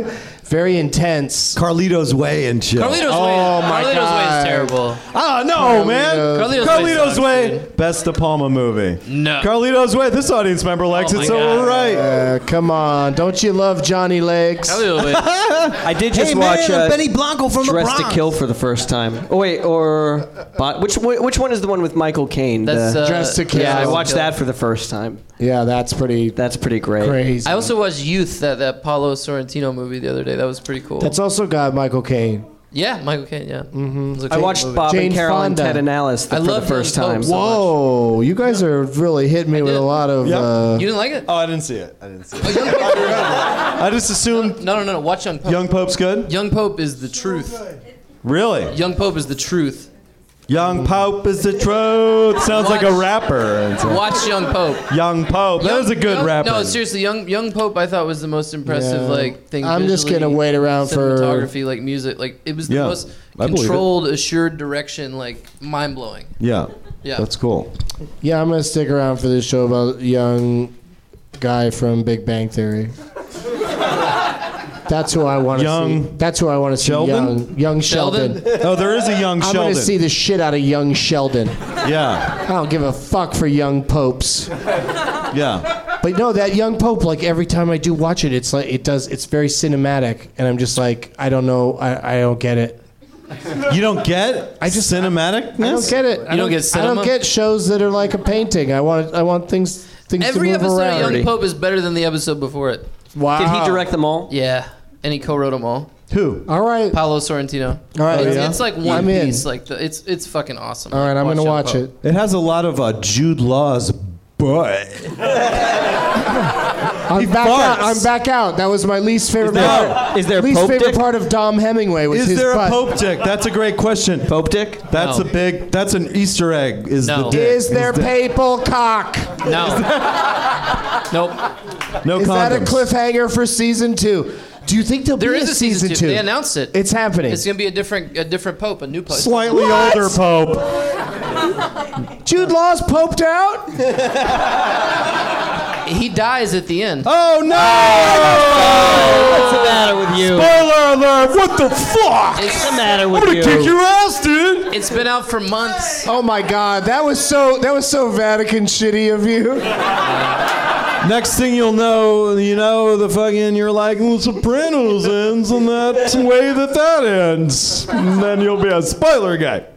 very intense. Carlito's Way and shit. Carlito's Oh, Way. my Carlito's God. Way is terrible. Oh, no, Carlito's- man. Carlito's, Carlito's Way, Way, sucks, best De Palma movie. No. Carlito's Way, this audience member likes Oh it, my so God. we're right. Uh, come on, don't you love Johnny Legs? Carlito's Way. I did just Hey, watch man, uh, Benny Blanco from the Dress to Bronx. Kill for the first time. Oh wait, or Bo- which which one is the one with Michael Caine? That's The- uh, Dress to Kill. yeah, I Dress to watched Kill. that for the first time. Yeah, that's pretty That's pretty great. crazy. I also watched Youth, that, that Paulo Sorrentino movie the other day. That was pretty cool. That's also got Michael Caine. yeah, Michael Caine, yeah. Mm-hmm. I watched Bob Jane and Carol Fonda. and Ted and Alice the, I for the love first Young time. Pope so Whoa, you guys are really hitting me with did. a lot of. Yep. Uh, You didn't like it? Oh, I didn't see it. I didn't see it. I just assumed No, no, no, no. Watch Young Pope. Young Pope's good. Young Pope is the truth. Really? Young Pope is the truth. Young Pope is the truth. Sounds like a Watch- rapper. It's a- Watch Young Pope. Young Pope. That Young- was a good young- rapper. No, seriously, Young Young Pope I thought was the most impressive Yeah. like thing. I'm just visually, gonna wait around for- cinematography, like music, like it was the Yeah, most I believe it. controlled, assured direction, like mind blowing. Yeah. Yeah. That's cool. yeah, I'm gonna stick around for this show about young guy from Big Bang Theory. That's who I want to Young see. That's who I want to see. Sheldon? Young, young Sheldon. Sheldon? Oh, there is a young I'm Sheldon. gonna see the shit out of young Sheldon. Yeah. I don't give a fuck for young popes. Yeah. But no, that young pope, like every time I do watch it, it's like it does. It's very cinematic, and I'm just like, I don't know, I, I don't get it. You don't get I just cinematic? I don't get it. I You don't get I don't cinema? get shows that are like a painting. I want I want things things Every to move episode around. of Young Pope is better than the episode before it. Wow. Did he direct them all? Yeah, and he co-wrote them all. Who? All right. Paulo Sorrentino. All right. It's, yeah. it's like one I'm in. piece. Like the, it's it's fucking awesome. All right, I'm Watch gonna Young watch Pope. it. It has a lot of uh, Jude Law's butt. I'm back farts. out. I'm back out. That was my least favorite there- part. is there least Pope favorite dick? part of Dom Hemingway was Is his there a butt. Pope dick? That's a great question. Pope Dick? That's No. a big. That's an Easter egg. Is No. the dick? Is there papal cock? No. nope. no Is that a condoms. cliffhanger for season two? Do you think there'll There be is a a season, two. two? They announced it. It's happening. It's gonna be a different a different pope, a new pope. Slightly What? older Pope. Jude Law's poped out? He dies at the end. Oh no! What's the matter with you? Spoiler alert! What the fuck? It's the matter I'm with gonna you? kick your ass, dude. It's been out for months. Oh my God, that was so that was so Vatican shitty of you. Next thing you'll know, you know, the fucking, you're like, well, Sopranos ends, and that's the way that that ends. And then you'll be a spoiler guy.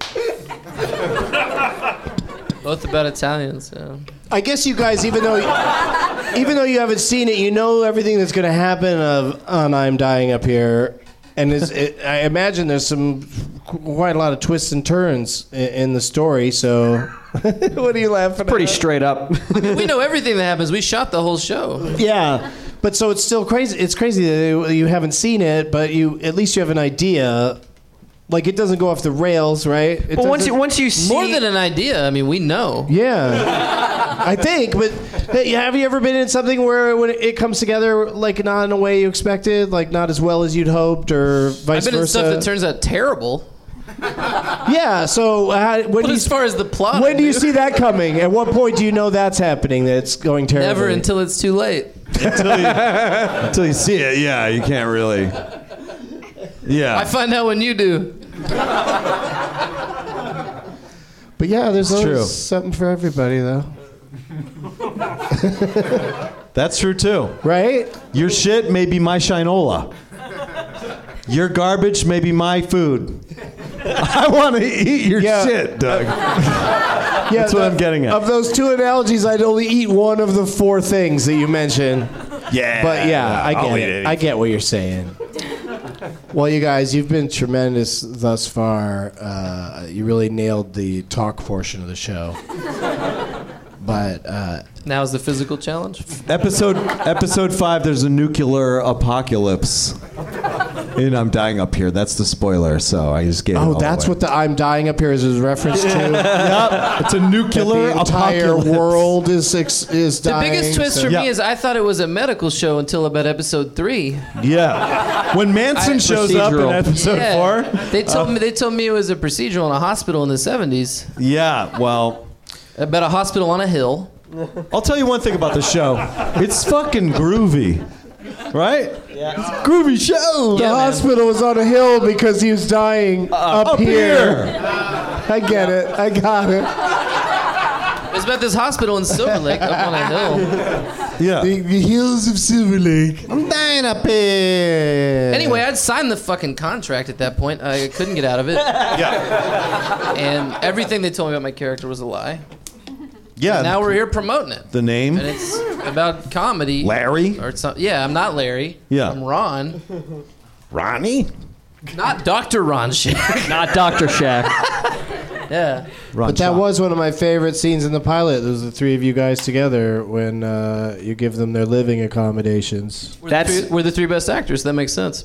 Both about Italians. Yeah. I guess you guys, even though even though you haven't seen it, you know everything that's going to happen of on I'm Dying Up Here, and is, it, I imagine there's some quite a lot of twists and turns in, in the story. So, what are you laughing at? Pretty straight up. We know everything that happens. We shot the whole show. Yeah, but so it's still crazy. It's crazy that you haven't seen it, but you at least you have an idea. Like it doesn't go off the rails, right? It But once you doesn't- once you see More than an idea. I mean, we know. Yeah, I think. But hey, have you ever been in something where when it comes together, like not in a way you expected, like not as well as you'd hoped, or vice I've been versa? in stuff that turns out terrible. Yeah. So how, when But do you, as far as the plot, when do you dude, see that coming? At what point do you know that's happening? That it's going terribly? never until it's too late. Until you, until you see it, yeah, you can't really. Yeah. I find out when you do. But yeah, there's always true. something for everybody, though. That's true too. Right? Your shit may be my shinola. Your garbage may be my food. I want to eat your Yeah. shit, Doug. Yeah, That's what the- I'm getting at. Of those two analogies, I'd only eat one of the four things that you mentioned. Yeah. But yeah, I I'll get eat it. anything. I get what you're saying. Well, you guys, you've been tremendous thus far. Uh, you really nailed the talk portion of the show. But uh, Now's the physical challenge. Episode episode five. There's a nuclear apocalypse, and I'm dying up here. That's the spoiler. So I just gave it oh, all that's away. what the "I'm dying up here" is a reference to. Yep, it's a nuclear That the entire apocalypse. world is ex- is The dying. biggest twist so- for Yeah. me is I thought it was a medical show until about episode three. Yeah, when Manson I- shows up in Procedural. episode Yeah. four. They told me they told me it was a procedural in a hospital in the seventies. Yeah, well, About a hospital on a hill. I'll tell you one thing about the show. It's fucking groovy. Right? Yeah. Groovy show. The Yeah, man. hospital was on a hill because he was dying up, up here. here. I get it. I got it. It was about this hospital in Silver Lake up on a hill. Yeah. The, the hills of Silver Lake. I'm dying up here. Anyway, I'd signed the fucking contract at that point. I couldn't get out of it. Yeah. And everything they told me about my character was a lie. Yeah. Now we're here promoting it. The name? And it's about comedy. Larry? Or something. Yeah, I'm not Larry. Yeah. I'm Ron. Ronnie? Not Doctor Ron Shack. Not Doctor Shack. Yeah. Ron But that Shaw. was one of my favorite scenes in the pilot. Those the three of you guys together when uh, you give them their living accommodations. We're, That's- the three, we're the three best actors. That makes sense.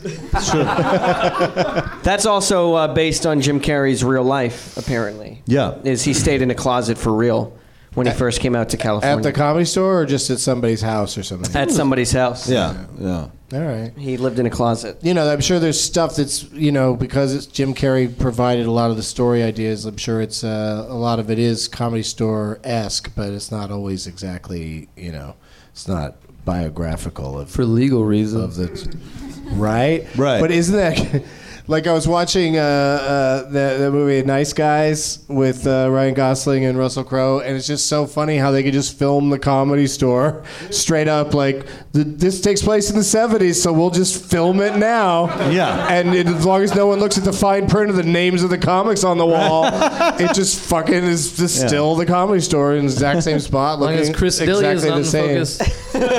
That's also uh, based on Jim Carrey's real life, apparently. Yeah. Is he stayed in a closet for real when he first came out to California. At the Comedy Store or just at somebody's house or something? At somebody's house. Yeah. Yeah. All right. He lived in a closet. You know, I'm sure there's stuff that's, you know, because it's Jim Carrey provided a lot of the story ideas, I'm sure it's, uh, a lot of it is Comedy Store-esque, but it's not always exactly, you know, it's not biographical of... For legal reasons. Of the, right? Right. But isn't that... Like I was watching uh, uh, the, the movie Nice Guys with uh, Ryan Gosling and Russell Crowe, and it's just so funny how they could just film the Comedy Store straight up like, th- this takes place in the seventies, so we'll just film it now. Yeah. And it, as long as no one looks at the fine print of the names of the comics on the wall, it just fucking is just Yeah. still the Comedy Store in the exact same spot, As long looking as Chris D'Elia is exactly not the same. in focus.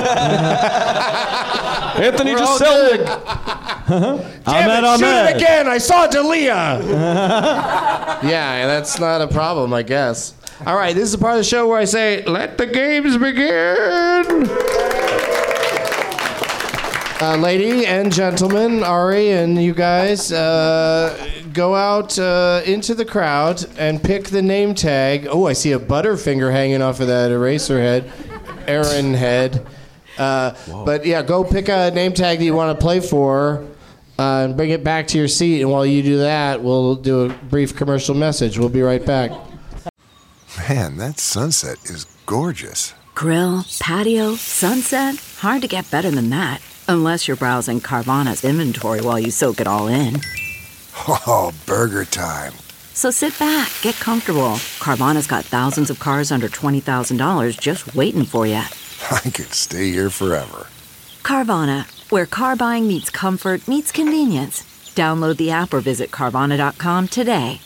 Anthony We're all Jeselnik. Damn Ahmed, it, shoot Ahmed. it again! I saw D'Elia! Yeah, that's not a problem, I guess. All right, this is the part of the show where I say, let the games begin! Uh, lady and gentlemen, Ari and you guys, uh, go out uh, into the crowd and pick the name tag. Oh, I see a Butterfinger hanging off of that eraser head. Aaron head. Uh, but yeah, go pick a name tag that you want to play for uh, and bring it back to your seat. And while you do that, we'll do a brief commercial message. We'll be right back. Man, that sunset is gorgeous. Grill, patio, sunset. Hard to get better than that. Unless you're browsing Carvana's inventory while you soak it all in. Oh, burger time. So sit back, get comfortable. Carvana's got thousands of cars under twenty thousand dollars just waiting for you. I could stay here forever. Carvana, where car buying meets comfort, meets convenience. Download the app or visit Carvana dot com today.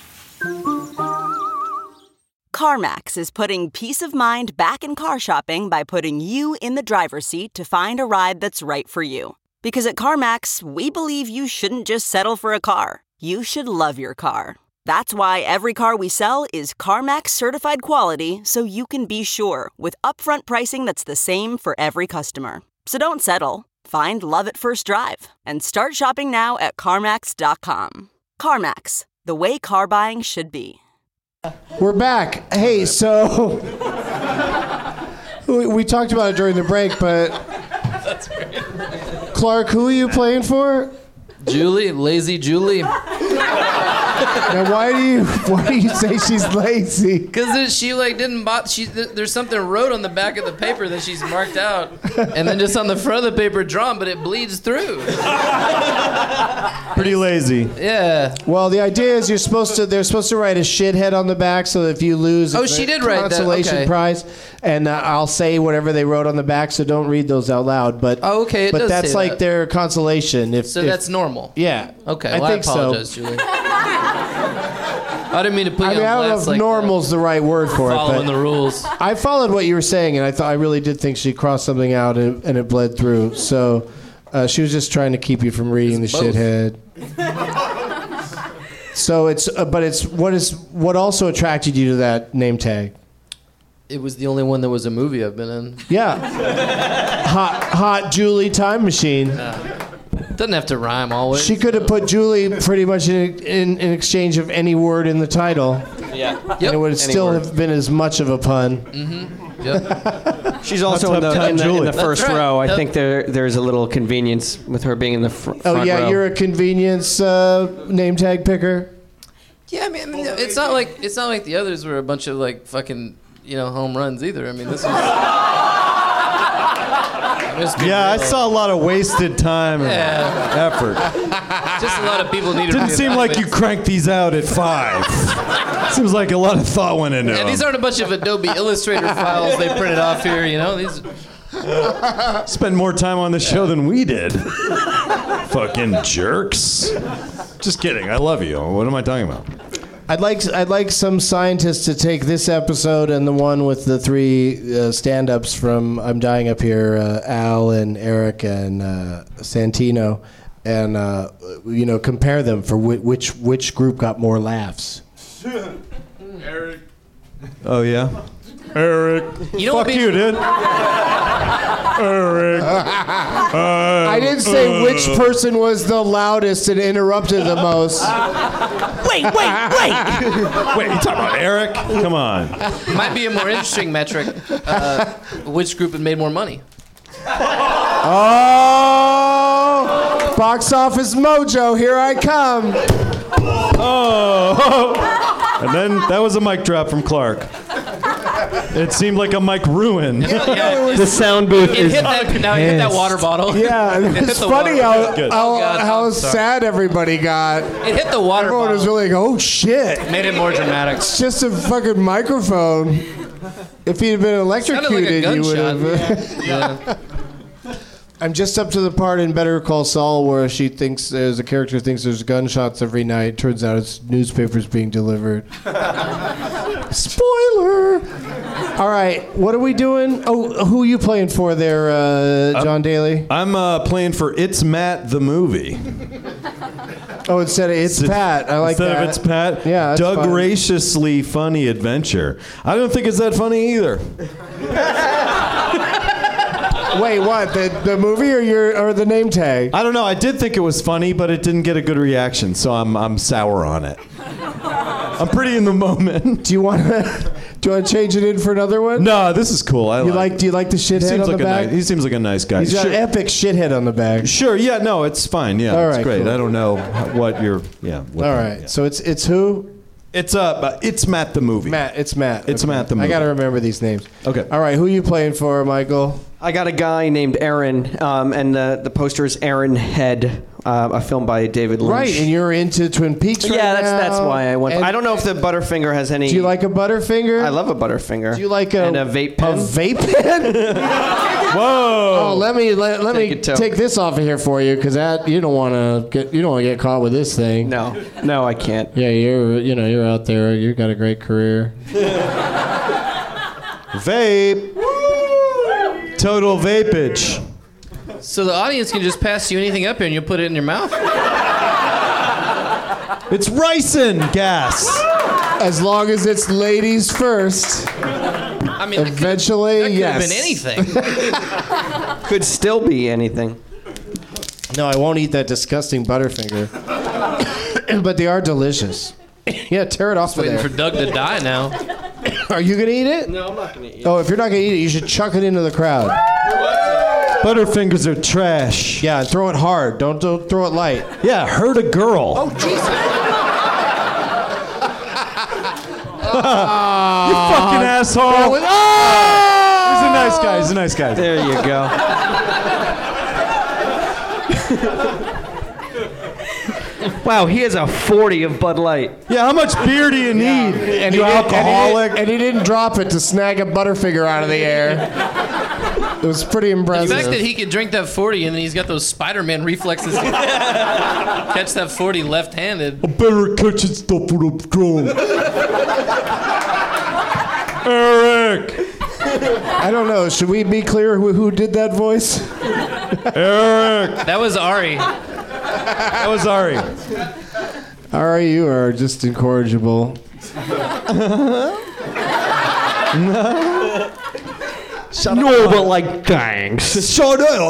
CarMax is putting peace of mind back in car shopping by putting you in the driver's seat to find a ride that's right for you. Because at CarMax, we believe you shouldn't just settle for a car. You should love your car. That's why every car we sell is CarMax certified quality, so you can be sure with upfront pricing that's the same for every customer. So don't settle. Find love at first drive and start shopping now at CarMax dot com. CarMax, the way car buying should be. We're back. Hey, so we, we talked about it during the break, but Clark, who are you playing for? Julie, lazy Julie. Now, why do you why do you say she's lazy? Because she like didn't bot. She there's something wrote on the back of the paper that she's marked out, and then just on the front of the paper drawn, but it bleeds through. Pretty lazy. Yeah. Well, the idea is you're supposed to. They're supposed to write a shithead on the back, so that if you lose, Oh, it's she a did write that, consolation okay. prize. And uh, I'll say whatever they wrote on the back, so don't read those out loud. But Oh, okay, it but does that's say like that. their consolation. If So if- that's normal. yeah. Okay. I Well, think I apologize, so. Julie. I didn't mean to put I you mean, I on don't know blast if like normal's the right word for that. it, Following but the rules. I followed what you were saying, and I thought I really did think she crossed something out and, and it bled through. So uh, she was just trying to keep you from reading It's the both. shithead. So it's, uh, but it's what is what also attracted you to that name tag? It was the only one that was a movie I've been in. Yeah, hot, hot Julie Time Machine. Doesn't have to rhyme always. She could have put Julie pretty much in, in, in exchange of any word in the title, Yeah. and it would still word. have been as much of a pun. Yep. She's also in That's the, up in the, in Julie. the first That's right. row. I Yep. think there there's a little convenience with her being in the fr- front Oh yeah, row. you're a convenience uh, name tag picker. Yeah, I mean, I mean, it's not like it's not like the others were a bunch of like fucking you know home runs either. I mean, this was. Yeah, I saw a lot of wasted time and Yeah. effort. Just a lot of people need to Didn't seem like you cranked these out at five. Seems like a lot of thought went into Yeah, them. these aren't a bunch of Adobe Illustrator files they printed off here, you know? These Spent more time on the show than we did. Fucking jerks. Just kidding. I love you. What am I talking about? I'd like I'd like some scientists to take this episode and the one with the three uh, stand-ups from I'm Dying Up Here, uh, Al and Eric and uh, Santino, and uh, you know compare them for whi- which which group got more laughs. Eric. Oh, yeah? Eric. You know Fuck what you, dude. Eric. I didn't say which person was the loudest and interrupted the most. Wait, wait, wait! Wait, you talking about Eric? Come on. might be a more interesting metric. Uh, which group had made more money? Oh, box office mojo, here I come. Oh. And then that was a mic drop from Clark. It seemed like a mic ruin. Yeah, The sound booth it is. hit that, now it hit that water bottle. Yeah, It hit it's the funny water- how Good. how, Oh, God, how I'm sorry. sad everybody got. It hit the water Everyone was bottle. really like, oh shit. Made it more dramatic. It's just a fucking microphone. If he'd been Sounded like a electrocuted, you would gunshot. have. Yeah. I'm just up to the part in Better Call Saul where she thinks there's a character thinks there's gunshots every night. Turns out it's newspapers being delivered. Spoiler. All right, what are we doing? Oh, who are you playing for there, uh, John Daly? I'm uh, playing for It's Matt the movie. Oh, instead of it's Pat. I like Instead that. of It's Pat. Yeah, that's Doug fun. Graciously Funny Adventure. I don't think it's that funny either. Wait, what? The the movie or your or the name tag? I don't know. I did think it was funny, but it didn't get a good reaction, so I'm I'm sour on it. I'm pretty in the moment. Do you want to do you want to change it in for another one? No, this is cool. I You like. like? Do you like the he shithead seems on like the a back? nice, he seems like a nice guy. He's got Sure, an epic shithead on the back. sure. Yeah. No, it's fine. Yeah, All it's right, great. cool. I don't know what you're. Yeah. What All the- right. yeah. So it's it's who? It's uh. It's Matt the movie. Matt. It's Matt. It's Matt the movie. I got to remember these names. Okay. All right. Who you playing for, Michael? I got a guy named Aaron, um, and the, the poster is Aaron Head, uh, a film by David Lynch. Right, and you're into Twin Peaks right yeah, that's now. that's why I went. And I don't know if the Butterfinger has any. Do you like a Butterfinger? I love a Butterfinger. Do you like a and a vape pen? A vape pen? Whoa. Oh, let me let, let Take me it, Toe. take this off of here for you, because that you don't want to get you don't want to get caught with this thing. No, no, I can't. Yeah, you're you know you're out there. You got a great career. Vape. Total vapage. So the audience can just pass you anything up here and you'll put it in your mouth? It's ricin gas. As long as it's ladies first. I mean, that Eventually, could yes. have been anything. Could still be anything. No, I won't eat that disgusting Butterfinger. But they are delicious. Yeah, tear it off of Waiting there. for Doug to die now. Are you gonna eat it? No, I'm not gonna eat. Oh, if you're not gonna eat it, you should chuck it into the crowd. Butterfingers are trash. Yeah, and throw it hard. Don't, don't throw it light. Yeah, hurt a girl. Oh, Jesus. You fucking asshole. That was- oh! He's a nice guy. He's a nice guy. There you go. Wow, he has a forty of Bud Light. Yeah, how much beer do you need? And you he did- alcoholic? And he, did, and he didn't drop it to snag a Butterfinger out of the air. It was pretty The impressive. fact that he could drink that forty and then he's got those Spider-Man reflexes to catch that forty left-handed. I better catch that stuff when I'm drunk. Eric! I don't know. Should we be clear who, who did that voice? Eric! That was Ari. That was Ari. All right, you are just incorrigible. Shut no, up. But like, thanks. Shut up!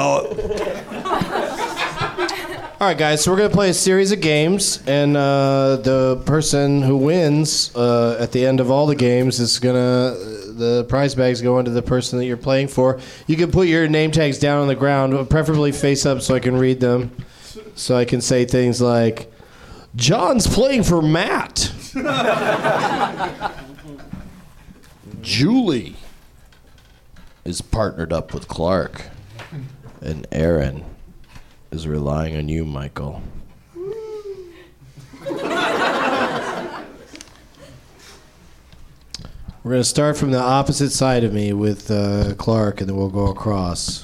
All right, guys. So we're gonna play a series of games, and uh, the person who wins uh, at the end of all the games is gonna the prize bags going to the person that you're playing for. You can put your name tags down on the ground, preferably face up, so I can read them. So I can say things like, "John's playing for Matt." Julie is partnered up with Clark. And Aaron is relying on you, Michael. We're going to start from the opposite side of me with uh, Clark, and then we'll go across.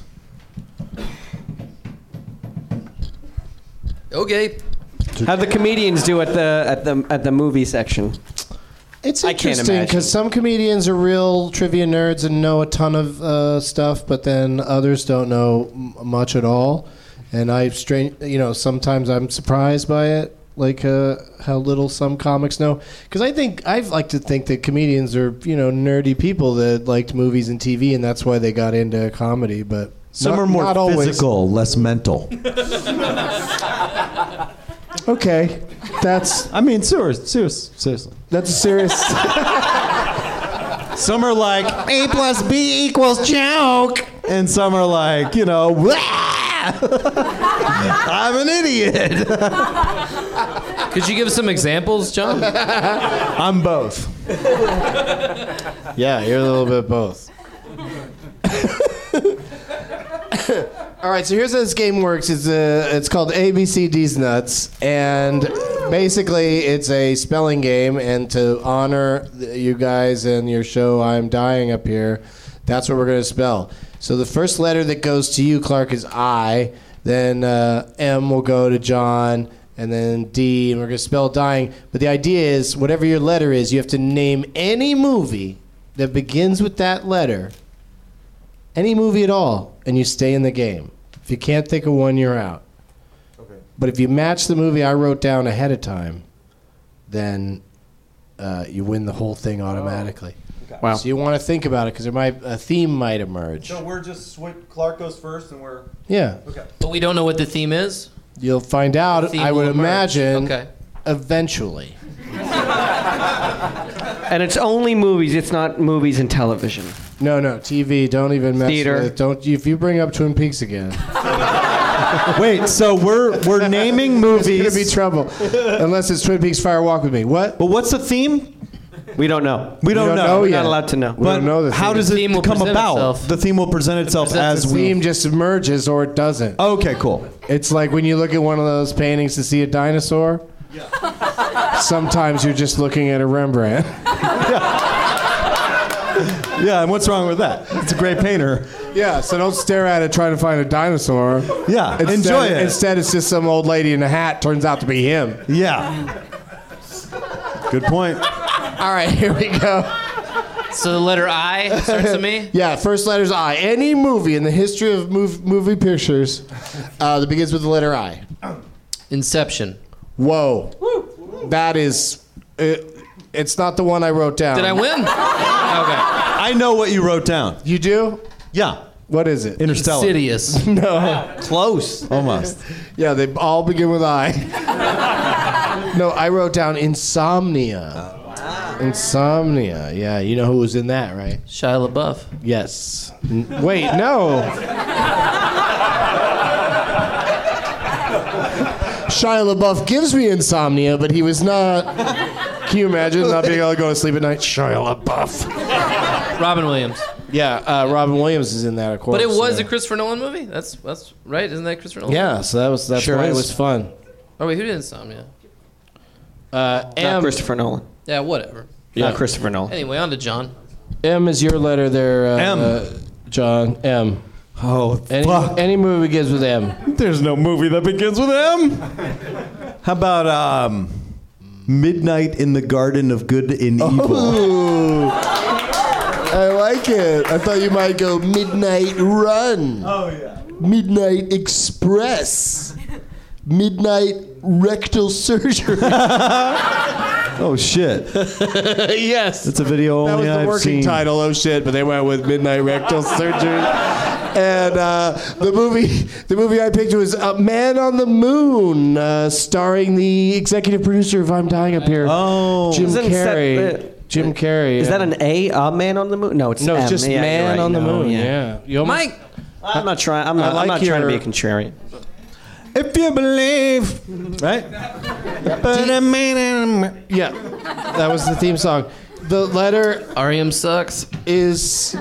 Okay. How'd the comedians do at the at the at the movie section? It's I can't interesting imagine. because some comedians are real trivia nerds and know a ton of uh, stuff, but then others don't know m- much at all. And I, strange, you know, sometimes I'm surprised by it, like uh, how little some comics know. Because I think I like to think that comedians are, you know, nerdy people that liked movies and T V, and that's why they got into comedy. But Some not, are more not always. physical, less mental. Okay, that's. I mean, serious, serious, seriously. That's a serious. Some are like A plus B equals joke, and some are like, you know, Wah! I'm an idiot. Could you give some examples, John? I'm both. Yeah, you're a little bit both. All right, so here's how this game works. It's uh, it's called A B C D's Nuts, and basically it's a spelling game. And to honor you guys and your show, I'm Dying Up Here, that's what we're going to spell. So the first letter that goes to you, Clark, is I. Then uh, M will go to John, and then D, and we're going to spell dying. But the idea is, whatever your letter is, you have to name any movie that begins with that letter, any movie at all, and you stay in the game. If you can't think of one, you're out. Okay. But if you match the movie I wrote down ahead of time, then uh, you win the whole thing automatically. Okay. Wow. So you want to think about it because there might a theme might emerge. So we're just switch. Clark goes first, and we're Yeah. okay. But we don't know what the theme is? You'll find out, Theme I would will emerge. imagine, Okay. eventually. And it's only movies. It's not movies and television. No, no, T V. Don't even mess Theater. with it. Don't if you bring up Twin Peaks again, Wait, so we're we're naming movies. it's gonna be trouble. Unless it's Twin Peaks Fire Walk with Me. What? But what's the theme? We don't know. We don't, don't know. know We're yet. not allowed to know. We But don't know the how theme. does The it theme will come present about? itself. The theme will present itself presents as The we. theme just emerges or it doesn't. Okay, cool. It's like when you look at one of those paintings to see a dinosaur. Yeah. Sometimes you're just looking at a Rembrandt. Yeah, and what's wrong with that? It's a great painter. Yeah, so don't stare at it trying to find a dinosaur. Yeah, Instead, enjoy it. Instead, it's just some old lady in a hat. Turns out to be him. Yeah. Good point. All right, here we go. So the letter I starts with me? Yeah, first letter's I. Any movie in the history of mov- movie pictures uh, that begins with the letter I. Inception. Whoa. That is... It, it's not the one I wrote down. Did I win? Okay. I know what you wrote down. You do? Yeah. What is it? Interstellar. Insidious. No. Close. Almost. Yeah, they all begin with I. No, I wrote down Insomnia. Insomnia. Yeah, you know who was in that, right? Shia LaBeouf. Yes. N- Wait, no. Shia LaBeouf gives me insomnia, but he was not. Can you imagine not being able to go to sleep at night? Shia LaBeouf. Robin Williams. Yeah, uh, Robin Williams is in that, of course. But it was yeah. a Christopher Nolan movie? That's that's right, isn't that Christopher Nolan? Yeah, so that was that's Sure why is. it was fun. Oh wait, who did Insomnia? Uh, Not M, Christopher Nolan. Yeah, whatever. Not Christopher Nolan. Anyway, on to John. M is your letter there, uh, M. uh, John. M. Oh, Any, fuck. any movie begins with M. There's no movie that begins with M. How about um, Midnight in the Garden of Good and Evil? Ooh. I like it. I thought you might go Midnight Run. Oh, yeah. Midnight Express. Midnight Rectal Surgery. Oh, shit. Yes. It's a video That only was the I've working seen. title. Oh shit! But they went with Midnight Rectal Surgery. And uh, the movie, the movie I picked was uh, Man on the Moon, uh, starring the executive producer of I'm Dying Up Here, Oh. Jim Isn't Carrey. that- Jim Carrey. Is yeah. that an A? A Man on the Moon? No, it's No, M. it's just Yeah, you're Man right. on the No, Moon. yeah. Yeah. You almost- Mike! I'm not trying. I'm I not. like I'm not trying to be a your- contrarian. If you believe, right? But I mean, Yeah, that was the theme song. the letter R E M sucks. is.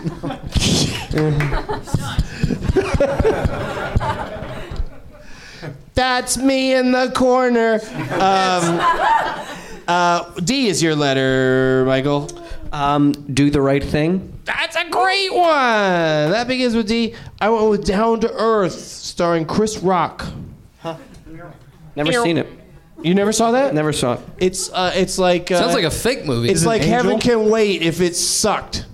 That's me in the corner. Um, uh, D is your letter, Michael. Um, do the right thing. That's a great one. That begins with D. I went with Down to Earth, starring Chris Rock. Never seen it. You never saw that? Never saw it. It's uh, it's like uh, Sounds like a fake movie. It's Is it like Angel? Heaven Can Wait if it sucked.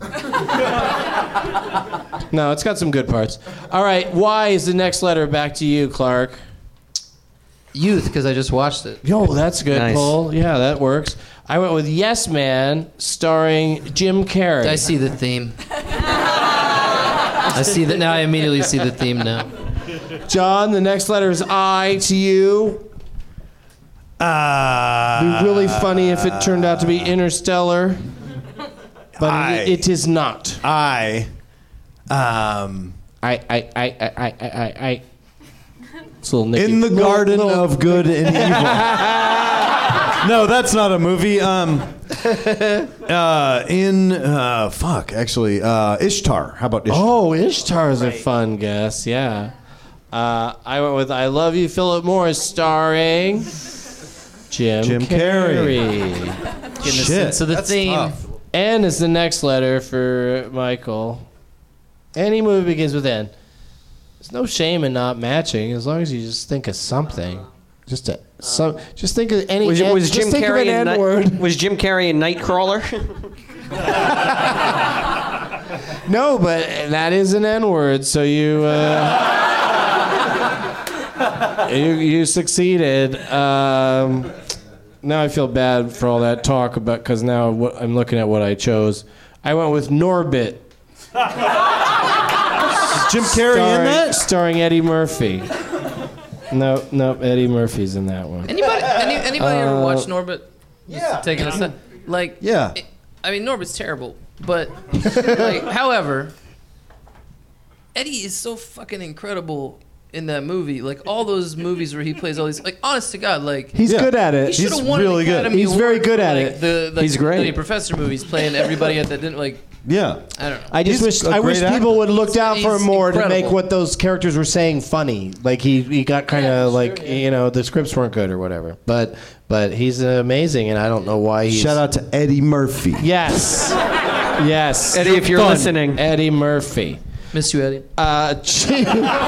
No, it's got some good parts. All right, Y is the next letter. Back to you, Clark. Youth, because I just watched it. Yo, that's good, Nice. Paul. Yeah, that works. I went with Yes Man, starring Jim Carrey. I see the theme. I see that now. I immediately see the theme now. John, the next letter is I to you. Uh, It'd be really funny if it turned out to be Interstellar, but I- it, it is not. I. Um. I I I I I I I. It's a little Nicky. In the little- Garden little- of Good and Evil. No, that's not a movie. Um, uh, in uh, fuck, actually, uh, Ishtar. How about Ishtar? Oh, Ishtar is a fun guess. Yeah. Uh, I went with I Love You, Philip Morris, starring Jim, Jim Carrey. Getting the Shit, sense of the that's theme. tough. N is the next letter for Michael. Any movie begins with N. There's no shame in not matching as long as you just think of something. Just a, some. Just think of any. Was, N, was just Jim think Carrey of an in N word. Night, was Jim Carrey in Nightcrawler? No, but that is an N word. So you. Uh, you you succeeded. Um, now I feel bad for all that talk about because now what, I'm looking at what I chose. I went with Norbit. Is Jim Carrey starring, in that? Starring Eddie Murphy. No, no, Eddie Murphy's in that one. Anybody, any, anybody ever Uh, watch Norbit? Yeah. Taking a sec. Like, Yeah. it- I mean, Norbit's terrible, but like, however, Eddie is so fucking incredible in that movie. Like all those movies where he plays all these, like, honest to God, like He's Yeah. good at he it. should have he's won really an good. Academy He's very Award good for, at like, it. The, the He's great. Nutty Professor movies, playing everybody at that didn't like. Yeah. I don't know. I just He's wish a I wish great people actor. would look out for him He's more to make incredible. what those characters were saying funny. Like he, he got kind of like you know the scripts weren't good or whatever. But but he's amazing, and I don't know why he's. Shout out to Eddie Murphy. Yes, yes. Eddie, if you're Fun. listening. Eddie Murphy. Miss you, Eddie. Uh, gee,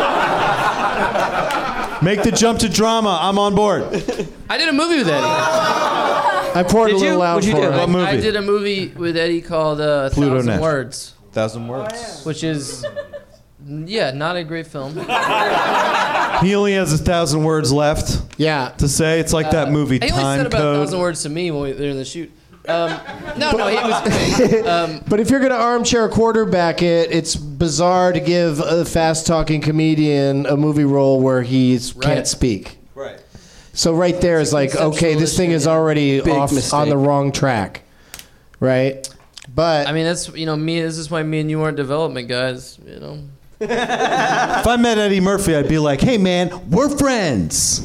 Make the jump to drama. I'm on board. I did a movie with Eddie. I poured Did a little you? out What'd you for do? him. What movie? I did a movie with Eddie called uh, Pluto Thousand Nash. Words, Thousand words. which is, yeah, not a great film. He only has a thousand words left Yeah. to say. It's like that movie He only Time said about a Code. thousand words to me when we were in the shoot. Um, no, no, he was. Um, But if you're going to armchair quarterback it, it's bizarre to give a fast-talking comedian a movie role where he Right. can't speak. Right. So right there is like, okay, this thing is already Big off mistake. on the wrong track, right? But I mean, that's you know me. This is why me and you aren't development guys. You know. If I met Eddie Murphy, I'd be like, "Hey, man, we're friends.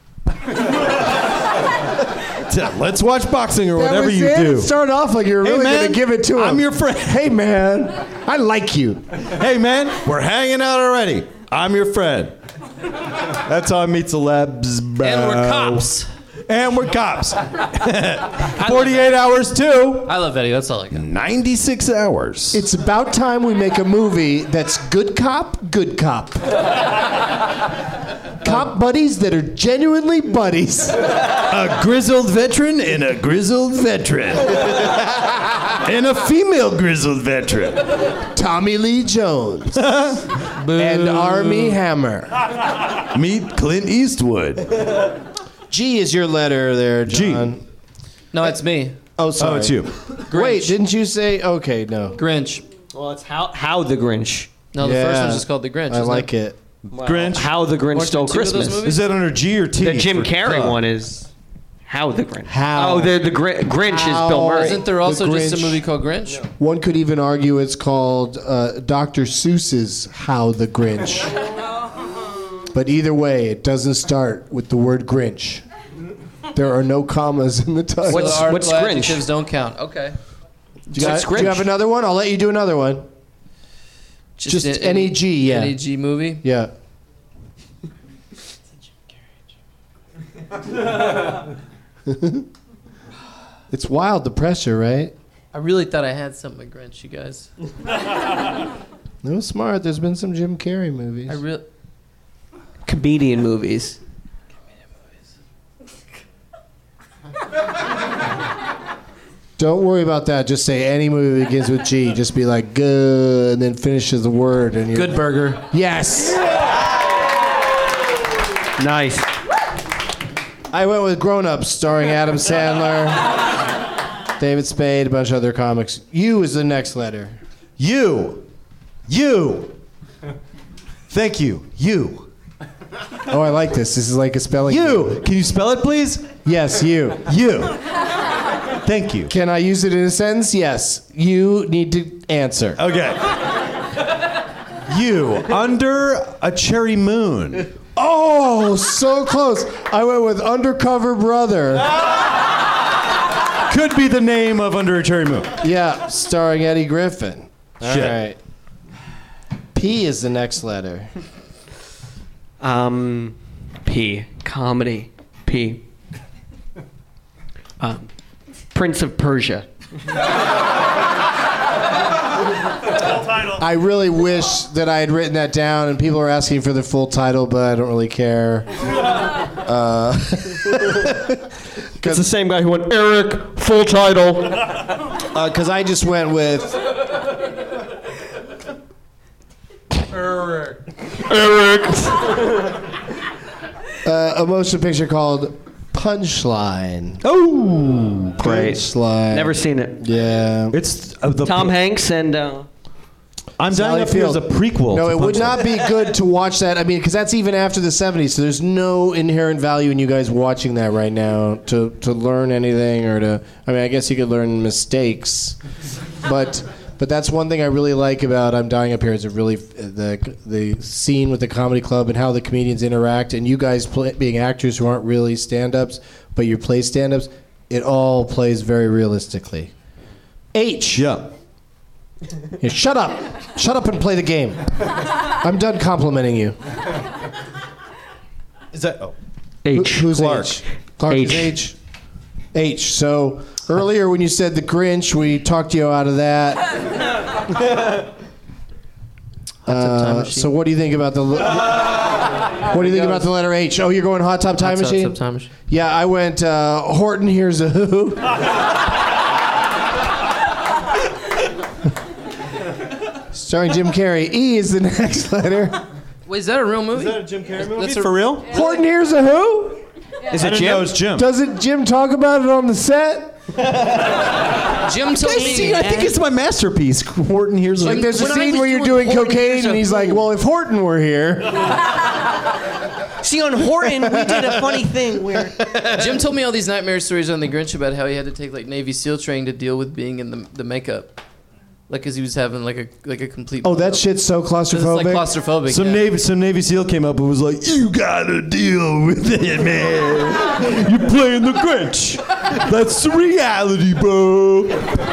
Let's watch boxing or that whatever was you it. do." It started off like you were Hey, really man, going to give it to him. I'm your friend. Hey man, I like you. Hey, man, we're hanging out already. I'm your friend. That's how I meet celebs, bro. And we're cops. And we're cops. forty-eight hours, too. I love Eddie. That's all I got. ninety-six hours. It's about time we make a movie that's good cop, good cop. Cop buddies that are genuinely buddies. A grizzled veteran and a grizzled veteran. And a female grizzled veteran. Tommy Lee Jones and Army Hammer. Meet Clint Eastwood. G is your letter there, John. No, it's me. Oh, sorry. Oh, it's you. Wait, didn't you say? Okay, no. Grinch. Well, it's how how the Grinch. No, the Yeah. first one's just called The Grinch. I isn't like it. it. Grinch. How the Grinch Weren't Stole there two of those Christmas. movies? Is that under G or T? The Jim for Carrey cup? one is How the Grinch. How. Oh, the the Gr- Grinch How. is Bill Murray. Isn't there also The just a Grinch. movie called Grinch? One could even argue it's called uh, Doctor Seuss's How the Grinch. But either way, it doesn't start with the word Grinch. There are no commas in the title. What's- So the what's article Grinch? adjectives don't count. Okay. Do you, got, do you have another one? I'll let you do another one. Just, Just any, any G, yeah. Any G movie? Yeah. It's wild, the pressure, right? I really thought I had something against you guys. No, smart. There's been some Jim Carrey movies. I really... Comedian movies. Don't worry about that. Just say any movie that begins with G. Just be like, good, and then finishes the word. And you're... Good Burger. Yes. Nice. I went with Grown Ups, starring Adam Sandler, David Spade, a bunch of other comics. U is the next letter. You. You. Thank you. You. Oh, I like this. This is like a spelling. You. Game. Can you spell it, please? Yes, you. You. Thank you. Can I use it in a sentence? Yes. You need to answer. Okay. You. Under a cherry moon. Oh, so close. I went with Undercover Brother. Could be the name of Under a Cherry Moon. Yeah, starring Eddie Griffin. All Shit. right. P is the next letter. Um, P. Comedy. P. Um, Prince of Persia. I really wish that I had written that down, and people are asking for the full title, but I don't really care. Uh, it's the same guy who went Eric, full title. Because uh, I just went with Eric. Eric. uh, a motion picture called Punchline. Oh, great! Punchline. Never seen it. Yeah, it's uh, the Tom Hanks and. Uh, I'm dying up here as a prequel. No, to it would not be good to watch that. I mean, because that's even after the seventies, so there's no inherent value in you guys watching that right now to, to learn anything or to... I mean, I guess you could learn mistakes, but but that's one thing I really like about I'm Dying Up Here is it really the the scene with the comedy club and how the comedians interact, and you guys play, being actors who aren't really stand-ups, but you play stand-ups, it all plays very realistically. H. Yeah. Yeah, shut up. Shut up and play the game. I'm done complimenting you. Is that... Oh. H. Who, who's Clark. H? Clark H. is H. H. So earlier when you said the Grinch, we talked you out of that. Uh, so what do you think about the... What do you think about the letter H? Oh, you're going Hot Tub Time Hot Machine? Tub Time Machine. Yeah, I went uh, Horton Hears a Who. Starring Jim Carrey. E is the next letter. Wait, is that a real movie? Is that a Jim Carrey movie? That's a, For real? Horton Hears a Who? Is it I didn't Jim? know it was Jim. Doesn't Jim talk about it on the set? Jim told me. See, I think it's my masterpiece. Horton Hears a Like Who. there's a When I scene was where you're doing doing Horton cocaine Hears a and he's like, Who. well, if Horton were here. See, on Horton, we did a funny thing where... Jim told me all these nightmare stories on The Grinch about how he had to take like Navy SEAL training to deal with being in the, the makeup. Like, cause he was having like a like a complete. Oh, that shit's so claustrophobic. It's like claustrophobic. Some yeah. Navy, some Navy SEAL came up and was like, "You gotta deal with it, man. You're playing the Grinch. That's the reality, bro.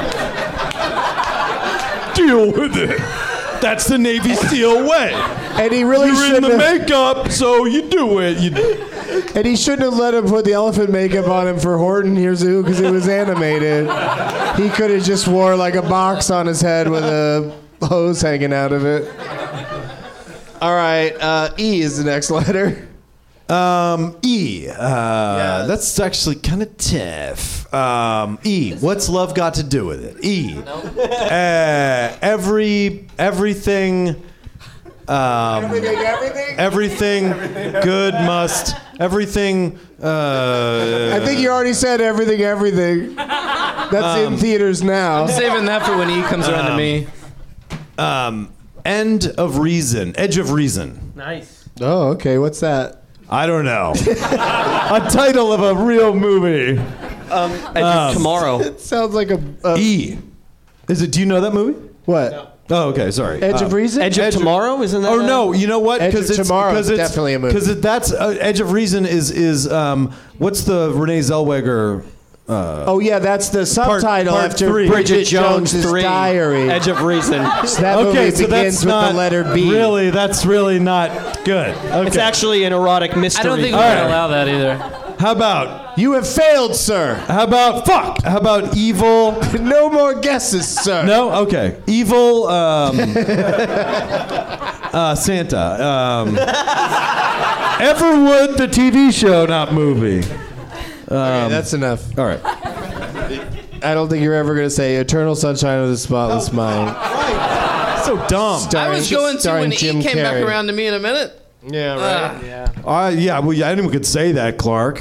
Deal with it. That's the Navy SEAL way. And he really You're in shouldn't the have, makeup, so you do it. You, and he shouldn't have let him put the elephant makeup on him for Horton Hears a Who because it was animated. He could have just wore like a box on his head with a hose hanging out of it. All right, uh, E is the next letter. Um, E. Uh, that's actually kind of tough. Um, E. What's love got to do with it? E. Uh, every everything. Um, Everything, everything? everything good must. Everything. Uh, I think you already said everything, everything. That's in theaters now. I'm saving that for when E comes around to me. Um, end of reason. Edge of reason. Nice. Oh, okay. What's that? I don't know. A title of a real movie. Um, um, tomorrow. It sounds like a, a E. Is it? Do you know that movie? What? No. Oh, okay. Sorry. Edge uh, of Reason. Edge of Edge Tomorrow, of, isn't that? Oh a, no, you know what? Edge of it's, Tomorrow is it's, definitely a movie. Because that's uh, Edge of Reason is is um, what's the Renee Zellweger Uh, Oh yeah, that's the subtitle part after three. Bridget, Bridget Jones Jones's three, Diary. Edge of Reason. So that movie okay, so begins that's with not the letter B. Really, that's really not good. Okay. It's actually an erotic mystery. I don't think we All can right. allow that either. How about You have failed, sir. how about fuck? How about evil? No more guesses, sir. No, okay. Evil um, uh, Santa. Um, Everwood, the T V show, not movie. Okay, that's enough. All right. I don't think you're ever going to say Eternal Sunshine of the Spotless Mind. So dumb. Starring- I was going to starring when Jim E came back Carrey. around to me in a minute. Yeah, Ah. right. Yeah. Uh, yeah, well, yeah, anyone could say that, Clark.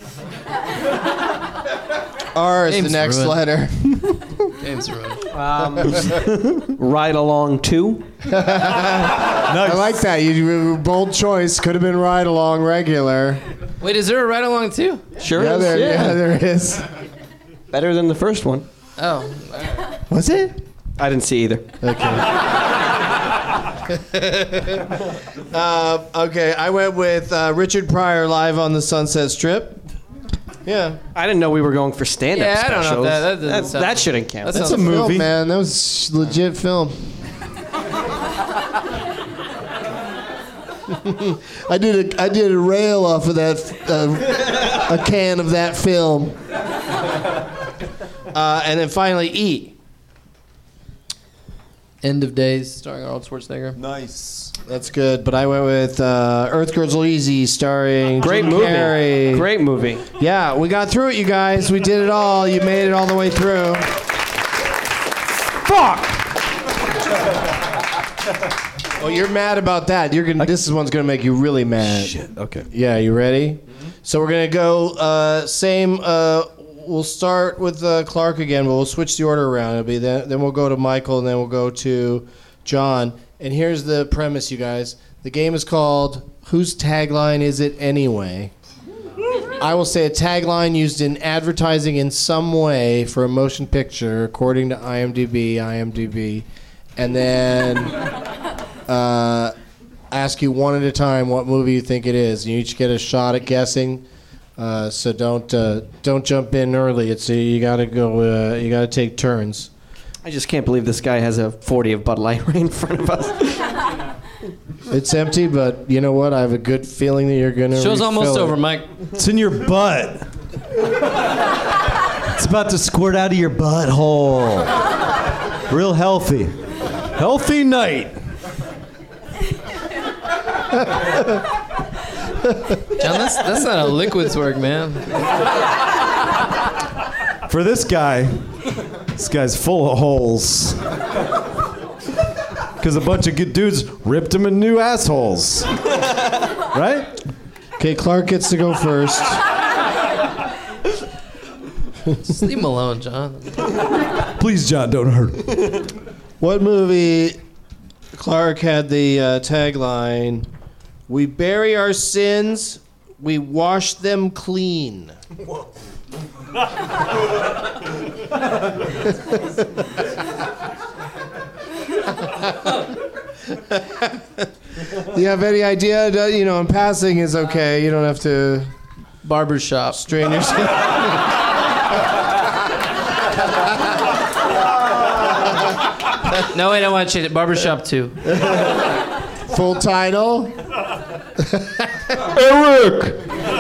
R is the Name's next ruined. letter. Game's ruined. Um, Ride Along two. I like that. You bold choice. Could have been Ride Along regular. Wait, is there a ride along too? Sure Yeah, is. there, yeah. yeah, there is. Better than the first one. Oh. Was it? I didn't see either. Uh, okay, I went with uh, Richard Pryor live on the Sunset Strip. Yeah, I didn't know we were going for stand-up Yeah, I don't know if specials. that- that doesn't that, sound- that shouldn't count. That that's sounds a a film, movie. man. That was legit film. I did a I did a rail off of that uh, a can of that film. Uh, and then finally E. End of Days, starring Arnold Schwarzenegger. Nice. That's good, but I went with uh, Earth Girls Will Easy, starring Great Jim movie. Carrey. Great movie. Yeah, we got through it, you guys. We did it all. You made it all the way through. Fuck! Oh, you're mad about that. You're gonna. This is one's gonna make you really mad. Shit, okay. Yeah, you ready? So we're gonna go uh, same. Uh, we'll start with uh, Clark again, but we'll switch the order around. It'll be then. Then we'll go to Michael, and then we'll go to John. And here's the premise, you guys. The game is called Whose Tagline Is It Anyway? I will say a tagline used in advertising in some way for a motion picture, according to IMDb, IMDb, and then uh, ask you one at a time what movie you think it is. You each get a shot at guessing, uh, so don't uh, don't jump in early. It's you gotta go. Uh, you gotta take turns. I just can't believe this guy has a forty of Bud Light right in front of us. It's empty, but you know what? I have a good feeling that you're gonna. Show's almost refill it. over, Mike. It's in your butt. It's about to squirt out of your butthole. Real healthy. Healthy night. John, that's, that's not how liquids work, man. For this guy, this guy's full of holes. Because a bunch of good dudes ripped him in new assholes. Right? Okay, Clark gets to go first. Just leave him alone, John. Please, John, don't hurt him. What movie? Clark had the uh, tagline, "We bury our sins, we wash them clean." Do you have any idea? Do- You know, in passing is okay. You don't have to Barbershop. strain yourself. No, wait, I want to change it. Barbershop two. Full title. Eric!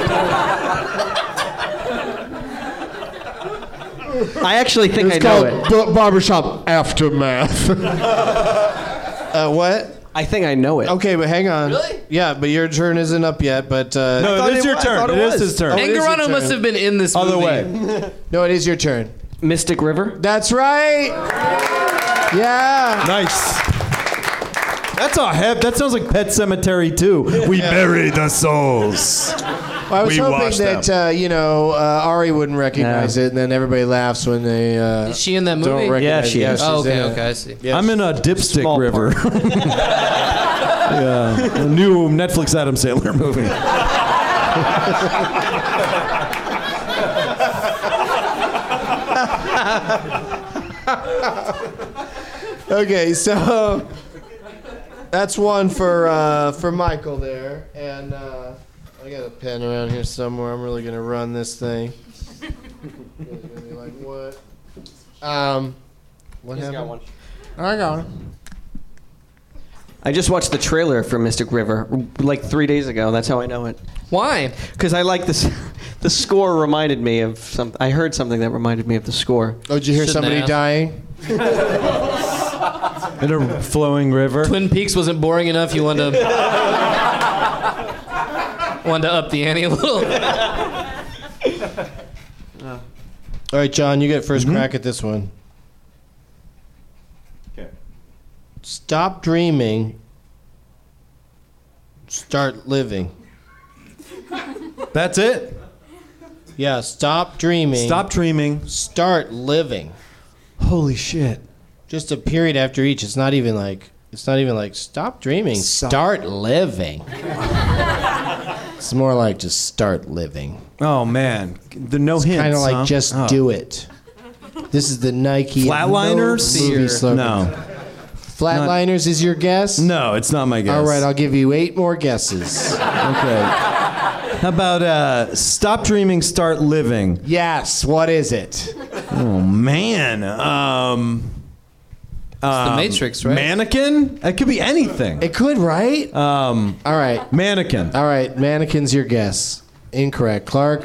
I actually think I It's know called it. B- Barbershop Aftermath. uh, what? I think I know it. Okay, but hang on. Really? Yeah, but your turn isn't up yet. But uh, No, thought it is it your wa- I turn. thought It it is was. his turn. Oh, it is your Angarano turn. must have been in this Other movie. way. no, it is your turn. Mystic River. That's right. Yeah. Nice. That's a hev- That sounds like Pet Cemetery too. We bury the souls. Well, I was We hoping washed that uh, you know uh, Ari wouldn't recognize No. it, and then everybody laughs when they uh, Is she in that don't movie? recognize. Yeah, she it. is. Oh, she's okay, in it. okay, I see. Yeah, I'm in a Dipstick Small River. Yeah, a new Netflix Adam Sandler movie. Okay, so that's one for uh, for Michael there, and uh, I got a pen around here somewhere. I'm really gonna run this thing. Like what? Um, what He's happened? got one. I got one. I just watched the trailer for Mystic River like three days ago. That's how I know it. Why? Because I like this. The score reminded me of some. I heard something that reminded me of the score. Oh, did you hear Shouldn't somebody have. dying? In a flowing river. Twin Peaks wasn't boring enough. You wanted to wanted to up the ante a little. All right, John, you get 1st Mm-hmm. crack at this one. Okay. Stop dreaming. Start living. That's it? Yeah, stop dreaming. Stop dreaming. Start living. Holy shit. Just a period after each. It's not even like it's not even like stop dreaming. Stop. Start living. It's more like just start living. Oh, man. The no hints, Kind of like huh? just Oh. do it. This is the Nike Flatliners? no movie slogan. No. Flatliners is your guess? No, it's not my guess. All right, I'll give you eight more guesses. Okay. How about uh, Stop Dreaming, Start Living? Yes, what is it? Oh, man. Um, It's the um, Matrix, right? Mannequin? It could be anything. It could, right? Um, All right. mannequin. All right, mannequin's your guess. Incorrect. Clark?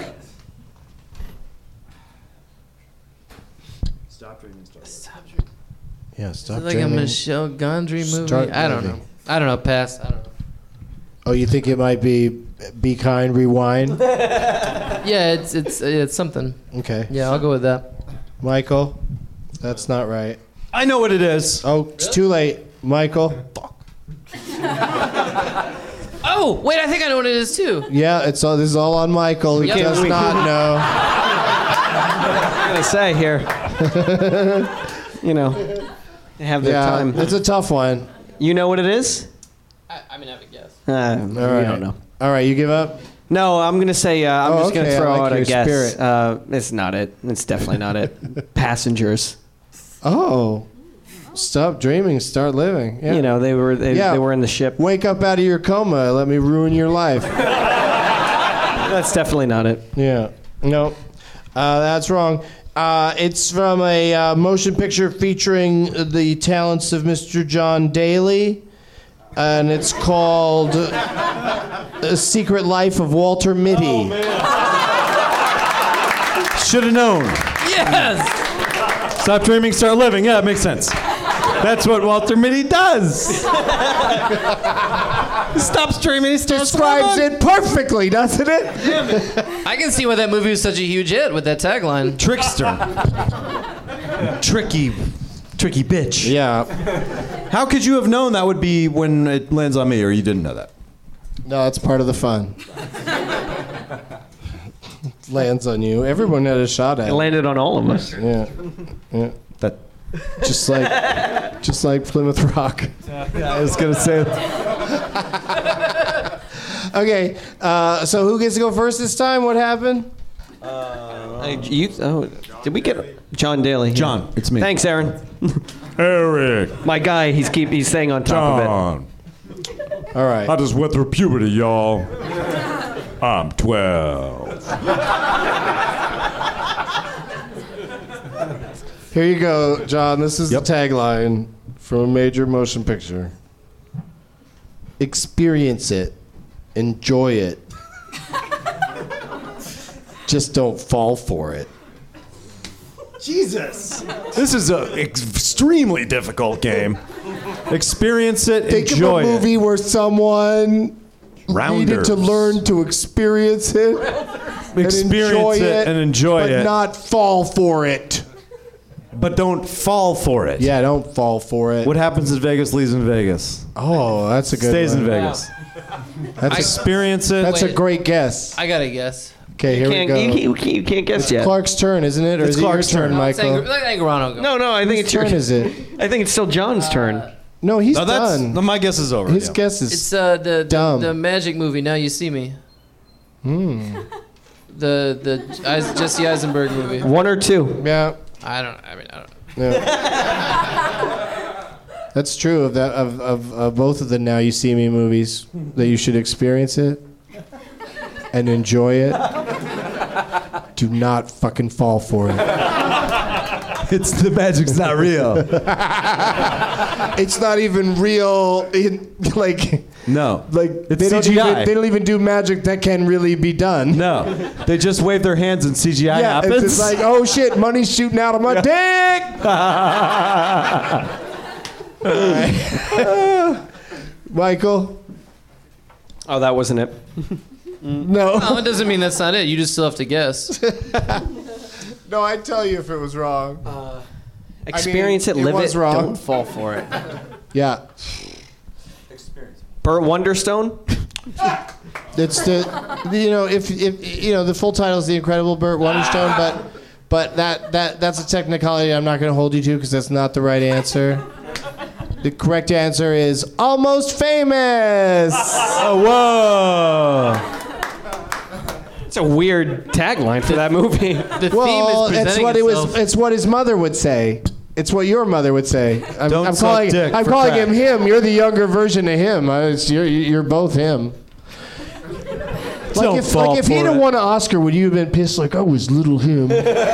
Stop Dreaming, Start Living. Stop dreaming. Yeah, Is stop it like dreaming. a Michelle Gondry movie? Start I don't living. know. I don't know. Pass. I don't know. Oh, you think it might be Be Kind, Rewind? Yeah, it's it's it's something. Okay. Yeah, I'll go with that. Michael? That's not right. I know what it is. Oh, it's too late. Michael? Oh, wait, I think I know what it is too. Yeah, it's all. This is all on Michael. He Yep. does We- not know. What can I say here? You know, they have their Yeah, time. it's a tough one. You know what it is? I, I mean, I have a guess. Uh, All You right. don't know. All right, you give up? No, I'm gonna say. Uh, I'm Oh, just gonna okay, I throw like out a your guess. spirit. Uh, it's not it. It's definitely not it. Passengers. Oh. Stop dreaming, start living. Yeah. You know, they were they, Yeah. they were in the ship. Wake up out of your coma. Let me ruin your life. That's definitely not it. Yeah. No. Uh, that's wrong. Uh, it's from a uh, motion picture featuring the talents of Mister John Daly. And it's called The Secret Life of Walter Mitty. Should have known. Yes. Stop Dreaming, Start Living. Yeah, it makes sense. That's what Walter Mitty does. Stops dreaming, he starts Describes living. it perfectly, doesn't it? I can see why that movie was such a huge hit with that tagline. Trickster. Tricky, tricky bitch. Yeah. How could you have known that would be when it lands on me, or you didn't know that? No, it's part of the fun. Lands on you. Everyone had a shot at It it. landed on all of us. Yeah. Yeah. That. Just like, just like Plymouth Rock. I was gonna say. Okay, uh, so who gets to go first this time? What happened? Hey, you, oh, did we get John Daly? Yeah. John, it's me. Thanks, Aaron. Eric. My guy, he's keep he's staying on top John. All right. I just went through puberty, y'all. I'm twelve. Here you go, John. This is Yep. the tagline from a major motion picture. Experience it. Enjoy it. Just don't fall for it. Jesus. This is an extremely difficult game. Experience it, Think enjoy of a movie it. where someone needed to Rounders. learn to experience it, Experience and enjoy it and enjoy but it. not fall for it. But don't fall for it. Yeah, don't fall for it. What happens in Vegas leaves in Vegas. Oh, that's a good Stays one. in Vegas. That's, a, Experience it. that's a Wait. great guess. I got a guess. Okay, here we Can't, go. you, you, can't, you can't guess It's yet. Clark's turn, isn't it? Or It's is it Clark's your turn, turn. Michael? Let Angarano go. No, no, I think Whose it's your turn is it? I think it's still John's turn. No, he's No, that's, done. no, my guess is over. His yeah. guess is It's uh, the, the Dumb. the magic movie. Now You See Me. Hmm. The the Eis- Jesse Eisenberg movie. One or two. Yeah, I don't. I mean, I don't. yeah. That's true of that of, of, of both of the Now You See Me movies. That you should experience it and enjoy it. Do not fucking fall for it. It's the magic's not real. It's not even real. In, like no, like it's they don't C G I. even they don't even do magic that can really be done. No, they just wave their hands and C G I yeah, happens. it's just like, oh shit, money's shooting out of my dick. uh, Michael. Oh, that wasn't it. No. No, it doesn't mean that's not it. You just still have to guess. No, I'd tell you if it was wrong. Uh, experience I mean, it, live it, was it, wrong. don't fall for it. Yeah. Burt Wonderstone? It's the, you know, if, if you know, the full title is The Incredible Burt Wonderstone, but but that, that that's a technicality I'm not going to hold you to because that's not the right answer. The correct answer is Almost Famous. Oh, whoa. It's a weird tagline for that movie. The well, theme is it's presenting what it itself. was. It's what his mother would say. It's what your mother would say. I'm, Don't I'm suck calling. dick I'm for calling crack. him him. You're the younger version of him. Uh, it's, you're you're both him. Like Don't if fall like if he'd for have it. won an Oscar, would you have been pissed like I was little him?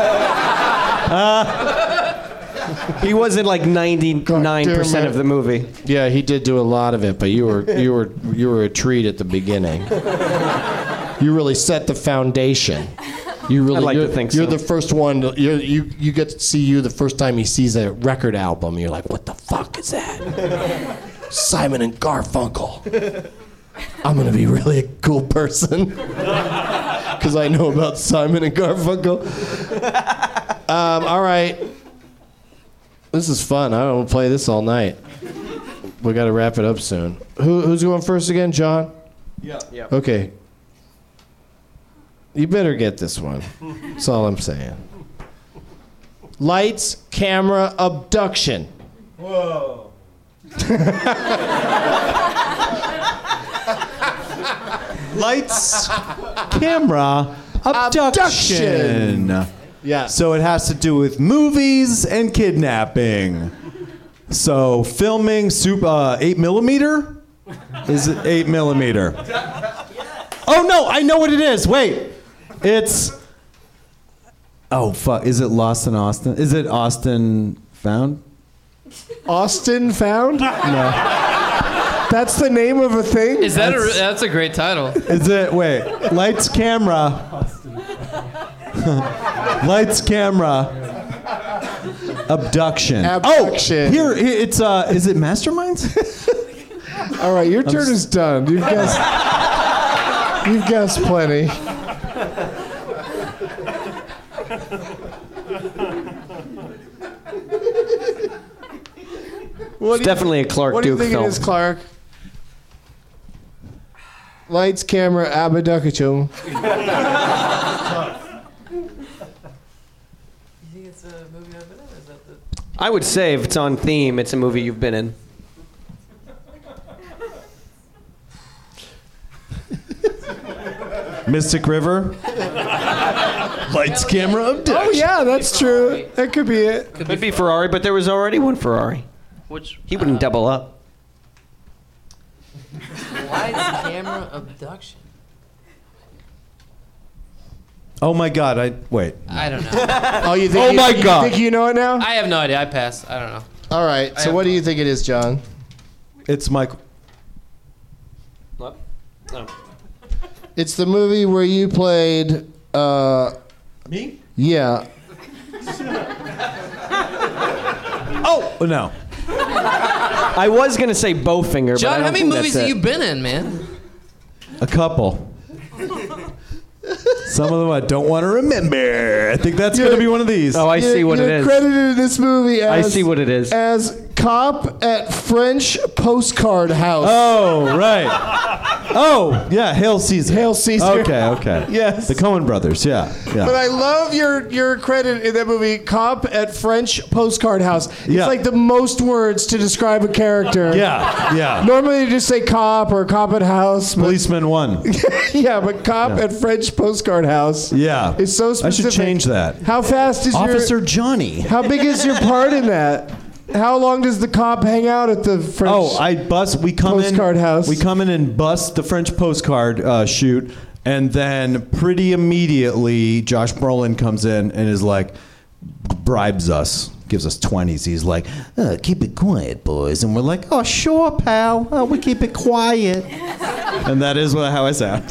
He was in like ninety-nine percent of the movie. Yeah, he did do a lot of it, but you were you were you were a treat at the beginning. You really set the foundation. You really, I'd like to you're, think you're so. the first one. To, you're, you you get to see you the first time he sees a record album. You're like, what the fuck is that? Simon and Garfunkel. I'm gonna be really a cool person because I know about Simon and Garfunkel. Um, all right, this is fun. I don't play this all night. We got to wrap it up soon. Who, who's going first again, John? Yeah. Yeah. Okay. You better get this one. That's all I'm saying. Lights, camera, abduction. Whoa. Lights, camera, abduction. Abduction. Yeah. So it has to do with movies and kidnapping. So filming super uh, eight millimeter? Is it eight millimeter? Oh no, I know what it is. Wait, it's. Oh fuck! Is it Lost in Austin? Is it Austin Found? Austin Found? No. That's the name of a thing? Is that a, that's a great title. Is it? Wait, lights, camera. Lights, camera. Abduction. Abduction. Oh, here here- it's uh. Is it Masterminds? All right, your turn is done. You've guessed. You've guessed plenty. What It's do you- definitely a Clark What do you Duke think film. it is, Clark? Lights, camera, abduction. You think it's a movie I've been in? Or is that the... I would say if it's on theme, it's a movie you've been in. Mystic River. Lights, camera, abduction. Oh yeah, that's true. That could be it. Could be Ferrari, but there was already one Ferrari. Which He wouldn't double up. lights, camera, abduction. Oh my God! I wait. I don't know. Oh, you think? Oh you, my you God. think you know it now? I have no idea. I pass. I don't know. All right. I So have what do no- you think it is, John? It's Michael. What? No. It's the movie where you played. Uh, Me? yeah. Oh no. I was gonna say Bowfinger, but I John, don't how many think movies that's have it. you been in, man? A couple. Some of them I don't want to remember. I think that's going to be one of these. Oh, I You're- see what it you're is. credited in this movie I as see what it is. as cop at French postcard house. Oh, right. Oh, yeah, Hail Caesar. Hail Caesar. Okay, okay. Yes. The Coen brothers, yeah. yeah. But I love your your credit in that movie, cop at French postcard house. It's Yeah. like the most words to describe a character. yeah, yeah. Normally you just say cop or cop at house. But Policeman one. yeah, but cop Yeah. at French postcard house. Yeah. It's so I specific. should change that. How fast is Officer your Johnny. How big is your part in that? How long does the cop hang out at the French? Oh, I bust. We come Postcard in. house. We come in and bust the French postcard uh, shoot, And then pretty immediately, Josh Brolin comes in and is like, bribes us, gives us twenties. He's like, oh, keep it quiet, boys. And we're like, oh, sure, pal. Oh, we keep it quiet. And that is what, how I sound.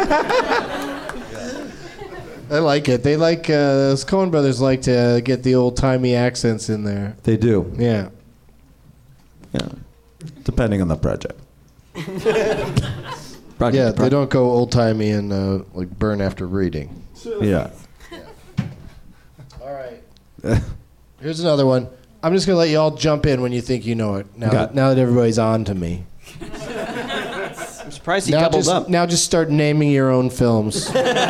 I like it. They like, uh, those Coen brothers like to get the old-timey accents in there. They do. Yeah. Yeah. Depending on the project. project yeah, they don't go old-timey and uh, like burn after reading. Yeah. All right. Here's another one. I'm just going to let you all jump in when you think you know it. Now, Okay. that, now that everybody's on to me. I'm surprised he now doubled just, up. Now just start naming your own films.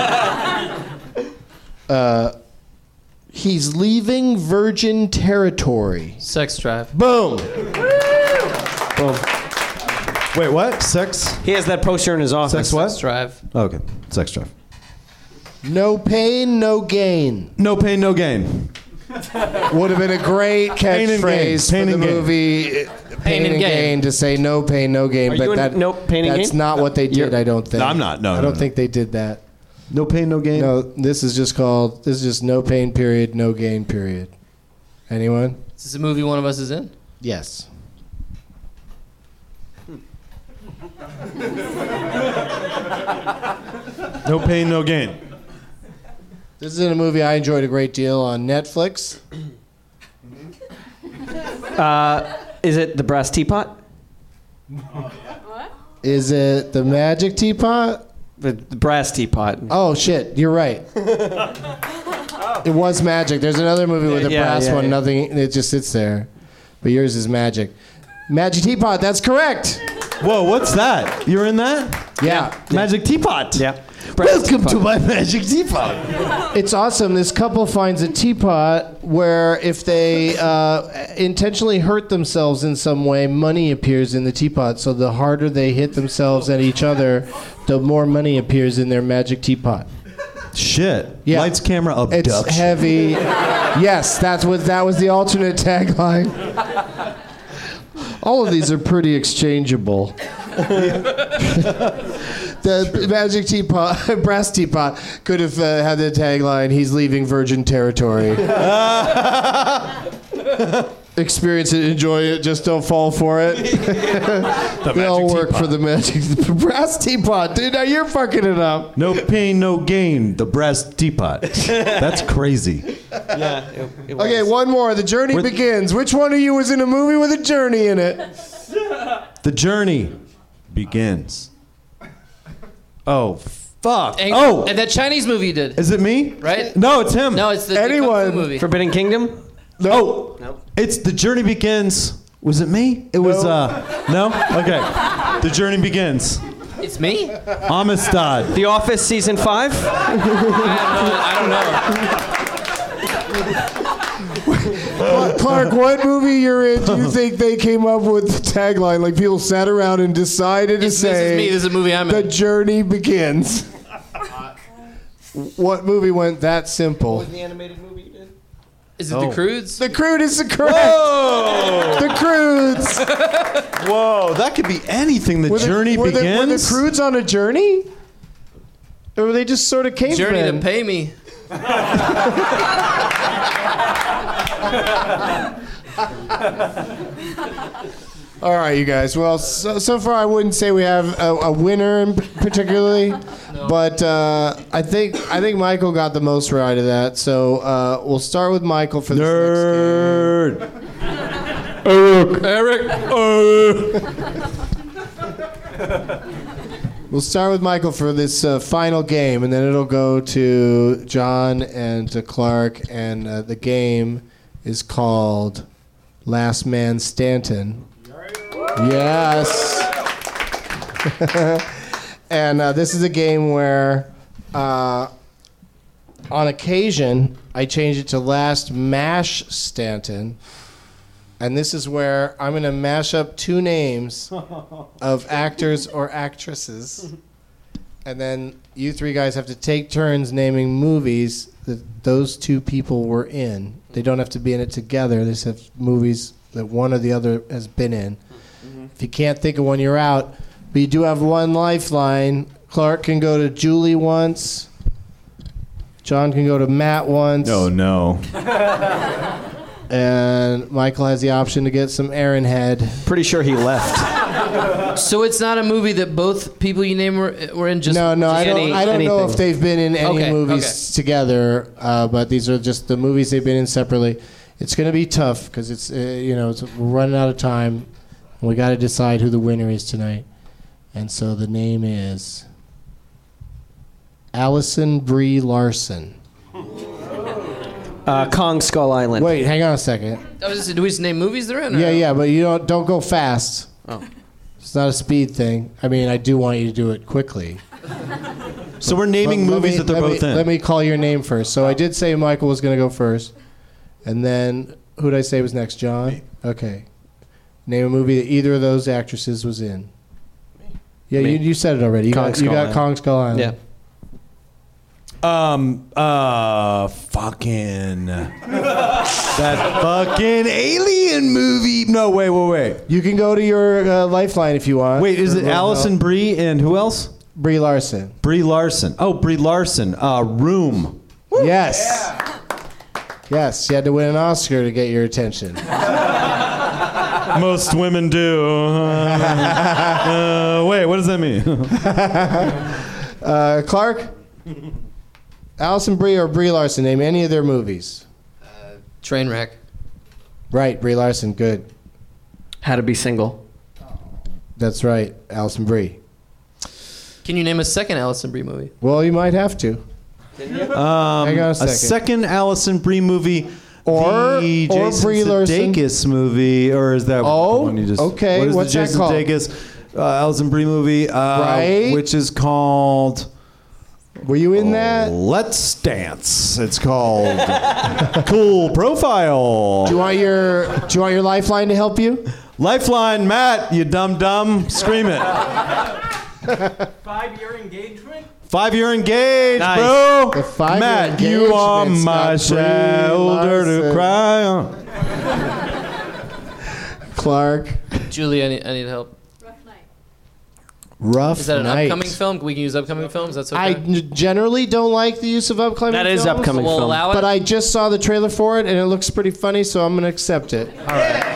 uh, he's leaving virgin territory. Sex Drive. Boom. Boom. Wait, what? Sex? He has that poster in his office. Sex what? Sex Drive. Okay. Sex Drive. No pain, no gain. No pain, no gain. Would have been a great Pain and gain. catchphrase Pain for the and gain. movie. uh, Pain, and gain. gain. to say no pain, no gain. Are but you in that, no pain and that's gain? not what they did, You're- I don't think. No, I'm not. No, I no, don't no. think they did that. No pain, no gain? No, this is just called, this is just no pain period, no gain period. Anyone? Is this a movie one of us is in? Yes. No pain, no gain. This is in a movie I enjoyed a great deal on Netflix. Uh, is it the brass teapot? Is it The Magic Teapot? The, the brass teapot. Oh, shit, you're right. It was Magic. There's another movie with a Yeah, brass yeah, one, yeah. nothing, it just sits there. But yours is Magic. Magic Teapot, that's correct. Whoa, what's that? You're in that? Yeah. Magic Teapot. Yeah. Welcome to my Magic Teapot. It's awesome. This couple finds a teapot where if they uh, intentionally hurt themselves in some way, money appears in the teapot. So the harder they hit themselves at each other, the more money appears in their magic teapot. Shit. Yeah. Lights, camera, abduction. It's heavy. Yes, that's what that was the alternate tagline. All of these are pretty exchangeable. The magic teapot, brass teapot, could have uh, had the tagline, he's leaving virgin territory. Experience it, enjoy it, just don't fall for it. They all work teapot. for the magic brass teapot. Dude, now you're fucking it up. No pain, no gain. The brass teapot. That's crazy. Yeah. It, it was. Okay, one more. The journey With- begins. Which one of you was in a movie with a journey in it? The journey begins. Oh, fuck. And, oh, and that Chinese movie you did. is it me? Right? No, it's him. No, it's the, the Kung Anyone- Fu movie. Forbidden Kingdom? Oh, Nope. it's The Journey Begins. Was it me? It was, No. uh, no? Okay. The Journey Begins. It's me? Amistad. The Office season five? Clark, what movie you're in do you think they came up with the tagline? Like people sat around and decided to This say, is me. This is a movie I'm the in. journey begins. What movie went that simple? The animated movie you did? Is it Oh. The Croods? The Crude is the correct. Whoa! The Crudes. Whoa, that could be anything. The Were the- Journey were the, Begins. Were the Crudes on a journey? Or were they just sort of cavemen? Journey to pay me. All right, you guys. Well, so, so far I wouldn't say we have a, a winner in p- particularly, but uh, I think I think Michael got the most right of that. So uh, we'll start with Michael for this Nerd. next game. Eric. We'll start with Michael for this uh, final game, and then it'll go to John and to Clark, and uh, the game is called Last Man Stanton. Yes. And uh, this is a game where, uh, on occasion, I change it to Last Mash Stanton. And this is where I'm going to mash up two names of actors or actresses. And then you three guys have to take turns naming movies that those two people were in. They don't have to be in it together. They just have movies that one or the other has been in. If you can't think of one, you're out. But you do have one lifeline. Clark can go to Julie once. John can go to Matt once. Oh, no. And Michael has the option to get some Aaron head. Pretty sure he left. So it's not a movie that both people you name were, were in. Just no, no, just I don't. any- I don't know anything. if they've been in any Okay, movies okay. together, uh, but these are just the movies they've been in separately. It's going to be tough because it's uh, you know it's, we're running out of time, and we got to decide who the winner is tonight. And so the name is Allison Brie Larson. Uh, Kong Skull Island. Wait, hang on a second. I was just, do we just name movies they're in? Or Yeah, no? yeah, but you don't don't go fast. Oh. It's not a speed thing. I mean, I do want you to do it quickly. So we're naming But let movies me- that they're let both me, in. Let me call your name first. So I did say Michael was going to go first. And then, who did I say was next? John? Okay. Name a movie that either of those actresses was in. Yeah, Me. you, you said it already. You Kong got, you Skull got Island. Kong Skull Island. Yeah. Um, uh, fucking. that fucking alien movie. No, wait, wait, wait. You can go to your uh, lifeline if you want. Wait, is For it a little Allison help. Brie and who else? Brie Larson. Brie Larson. Oh, Brie Larson. Uh, Room. Yes. Yes, you had to win an Oscar to get your attention. Most women do. Uh, wait, what does that mean? uh, Clark? Allison Brie or Brie Larson? Name any of their movies. Trainwreck. Right, Brie Larson. Good. How to Be Single. That's right, Allison Brie. Can you name a second Allison Brie movie? Well, you might have to. Um, Hang on a second. second Allison Brie movie. Or- the or Jason Brie Larson. Sudeikis movie, or is that Oh, the one you just? okay, What is what's the that Jason called? Sudeikis uh, Allison Brie movie? Uh, Right. Which is called Were you in that? Let's Dance. It's called Cool Profile. Do you want your Do you want your lifeline to help you? Lifeline, Matt, you dumb dumb, scream it. Five-year engagement? Five year engaged, Nice. bro. The five-year Matt, you are engagement's my got Brie shoulder to Larson. cry on. Clark. Julie, I need, I need help. Rough Is that an Night. upcoming film? We can use upcoming films. That's okay. I n- generally don't like the use of upcoming That is films, upcoming We'll film. allow it. but I just saw the trailer for it and it looks pretty funny, so I'm going to accept it. All right.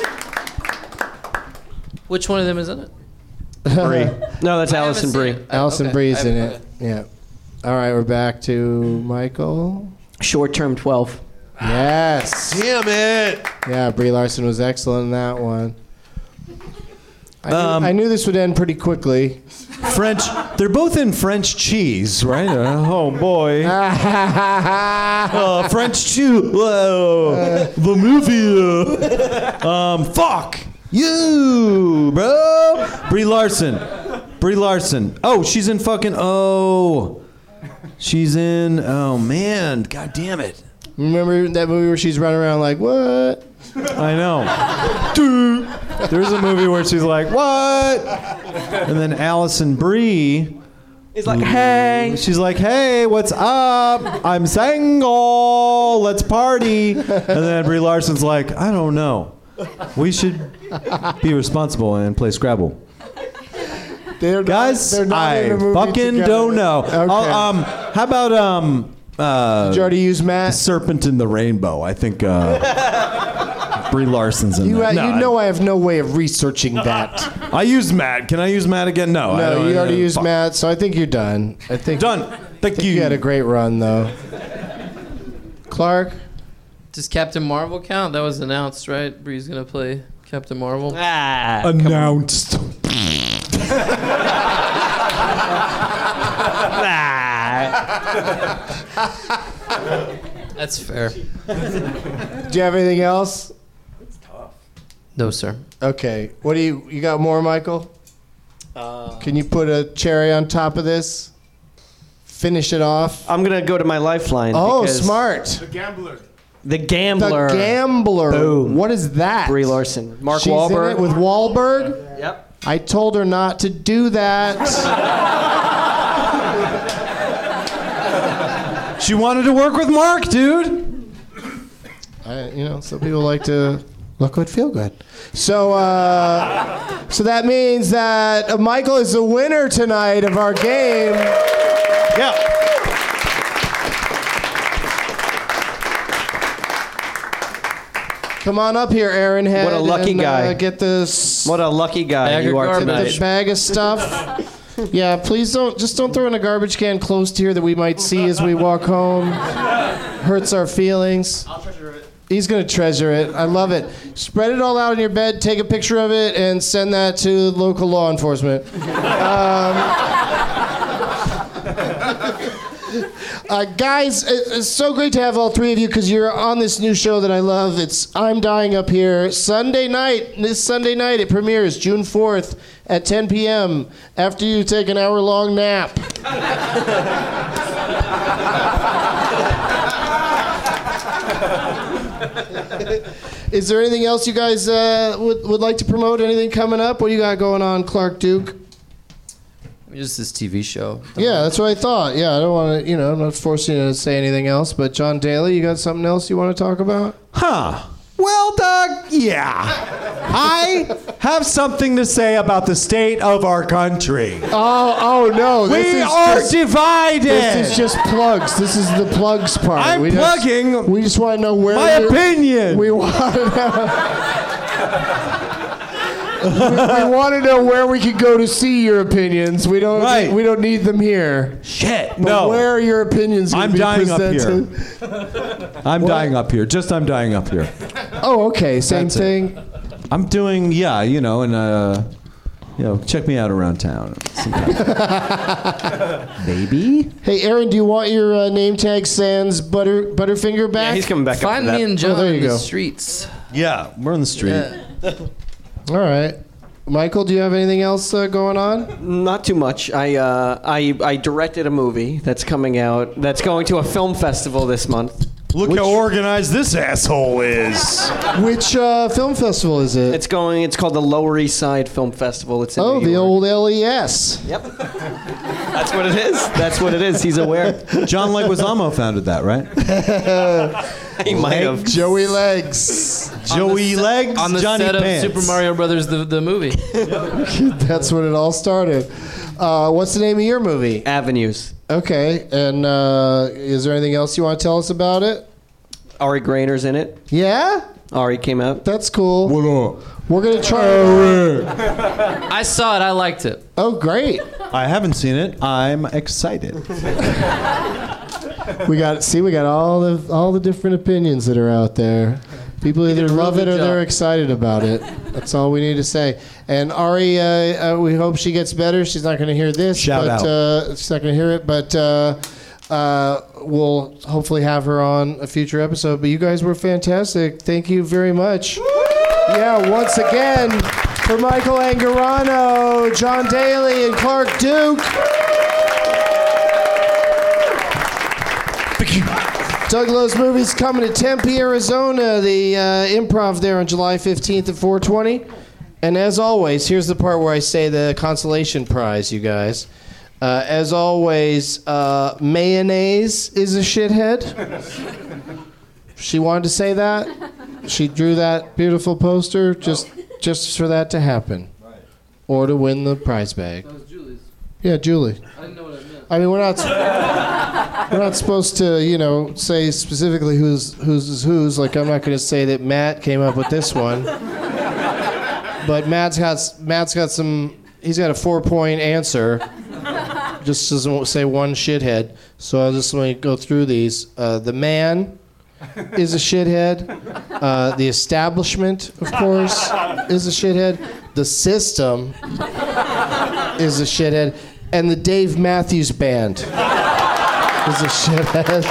Which one of them is in it? Brie. No, that's I haven't Allison seen Brie. it. Allison Okay. Brie's I in haven't- it. Yeah. All right, we're back to Michael. Short Term twelve. Yes. Damn it. Yeah, Brie Larson was excellent in that one. I knew, Um, I knew this would end pretty quickly. French. They're both in French cheese, right? Uh, oh boy. Uh, French cheese. Whoa. The movie. uh, um, fuck you, bro. Brie Larson. Brie Larson. Oh, she's in fucking. Oh, she's in. Oh man. God damn it. Remember that movie where she's running around like, what? I know. Dude. There's a movie where she's like, what? And then Allison Brie. He's like, hey. She's like, hey, what's up? I'm single. Let's party. And then Brie Larson's like, I don't know. We should be responsible and play Scrabble. They're Guys, not, they're not I in a movie fucking together. don't know. Okay. I'll, um, how about um, uh, Did you already use Matt? Serpent in the Rainbow? I think uh, Brie Larson's in You, that. uh, No, you know I have no way of researching that. I used Matt. Can I use Matt again? No. I No, don't- you already uh, used fuck. Matt, so I think you're done. I think Done. I Thank think you. you had a great run, though. Clark? Does Captain Marvel count? That was announced, right? Bree's gonna play Captain Marvel. Ah. Announced. That's fair. Do you have anything else? No, sir. Okay. What do you you got more, Michael? Uh, Can you put a cherry on top of this? Finish it off. I'm gonna go to my lifeline. Oh, because smart. The Gambler. The Gambler. The Gambler. Boom. What is that? Brie Larson. Mark She's Wahlberg. in it with Wahlberg? Yep. I told her not to do that. She wanted to work with Mark, dude. I, you know, some people like to Look would feel good. So, uh, so that means that uh, Michael is the winner tonight of our game. Yeah. Come on up here, Aaron Head. What a lucky and, guy. Uh, get this. What a lucky guy Bag you of are garbage. tonight. The bag of stuff. Yeah, please don't just don't throw in a garbage can close to here that we might see as we walk home. Hurts our feelings. I'll treasure it. He's gonna treasure it. I love it. Spread it all out in your bed. Take a picture of it and send that to local law enforcement. Um, Uh, guys, it- it's so great to have all three of you because you're on this new show that I love. It's I'm Dying Up Here. Sunday night, this Sunday night, it premieres June fourth at ten p.m. after you take an hour-long nap. Is there anything else you guys uh, would, would like to promote? Anything coming up? What do you got going on, Clark Duke? Just this T V show. Yeah, that's what I thought. Yeah, I don't want to, you know, I'm not forcing you to say anything else. But John Daly, you got something else you want to talk about? Huh. Well, Doug, yeah. I have something to say about the state of our country. Oh, oh no. This We is are just, divided. This is just plugs. This is the plugs part. I'm we plugging Just, we just want to know where my you're- opinion. We want to know. we, we want to know where we can go to see your opinions. We don't. Right. We don't need them here. Shit. But No. where are your opinions going I'm to be dying presented? up here. I'm dying up here. Just I'm dying up here. Oh, okay. Same That's it. thing. I'm doing, yeah, you know, and, uh, you know, check me out around town. Baby? Hey, Aaron, do you want your uh, name tag sans butter Butterfinger back? Yeah, he's coming back up Find for that. me and John Oh, there you in the go. streets. Yeah, we're on the street. Yeah. All right. Michael, do you have anything else uh, going on? Not too much. I, uh, I I directed a movie that's coming out. That's going to a film festival this month. Look Which- how organized this asshole is. Which uh, film festival is it? It's going. It's called the Lower East Side Film Festival. It's in oh, New the York. old L E S. Yep. That's what it is. That's what it is. He's aware. John Leguizamo founded that, right? He might have. Joey Legs. Joey Legs, On the Johnny set Pants. of Super Mario Brothers, the, the movie. That's when it all started. Uh, what's the name of your movie? Avenues. Okay, and uh, is there anything else you want to tell us about it? Ari Grainer's in it. Yeah? Ari came out. That's cool. What up? We're going to try it. I saw it. I liked it. Oh, great. I haven't seen it. I'm excited. We got see we got all the all the different opinions that are out there. People either love it or they're excited about it. That's all we need to say. And Ari, uh, uh, we hope she gets better. She's not going to hear this, Shout but out. Uh, she's not going to hear it. But uh, uh, we'll hopefully have her on a future episode. But you guys were fantastic. Thank you very much. Yeah, once again for Michael Angarano, John Daly, and Clark Duke. Doug Lowe's Movies coming to Tempe, Arizona, the uh, Improv there on July fifteenth at four twenty. And as always, here's the part where I say the consolation prize, you guys. Uh, as always, uh, mayonnaise is a shithead. She wanted to say that. She drew that beautiful poster just just for that to happen. Or to win the prize bag. That was Julie's. Yeah, Julie. I didn't know what it meant. I mean, we're not we're not supposed to, you know, say specifically who's who's is who's. Like, I'm not going to say that Matt came up with this one, but Matt's got Matt's got some. He's got a four-point answer. Just doesn't say one shithead. So I'll just let me go through these. Uh, the man is a shithead. Uh, the establishment, of course, is a shithead. The system is a shithead. And the Dave Matthews Band is a shithead.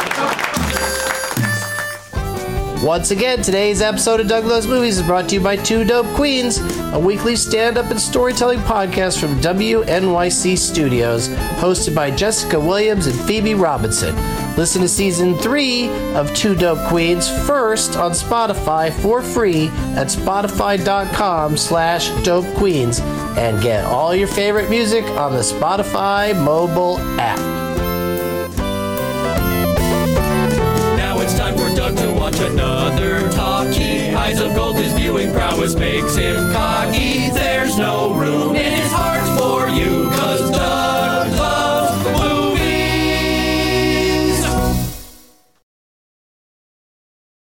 Once again, today's episode of Doug Loves Movies is brought to you by Two Dope Queens, a weekly stand-up and storytelling podcast from W N Y C Studios, hosted by Jessica Williams and Phoebe Robinson. Listen to season three of Two Dope Queens first on Spotify for free at spotify.com slash dope queens and get all your favorite music on the Spotify mobile app. Now it's time for Doug to watch another talkie. Eyes of Gold is viewing always makes him cry.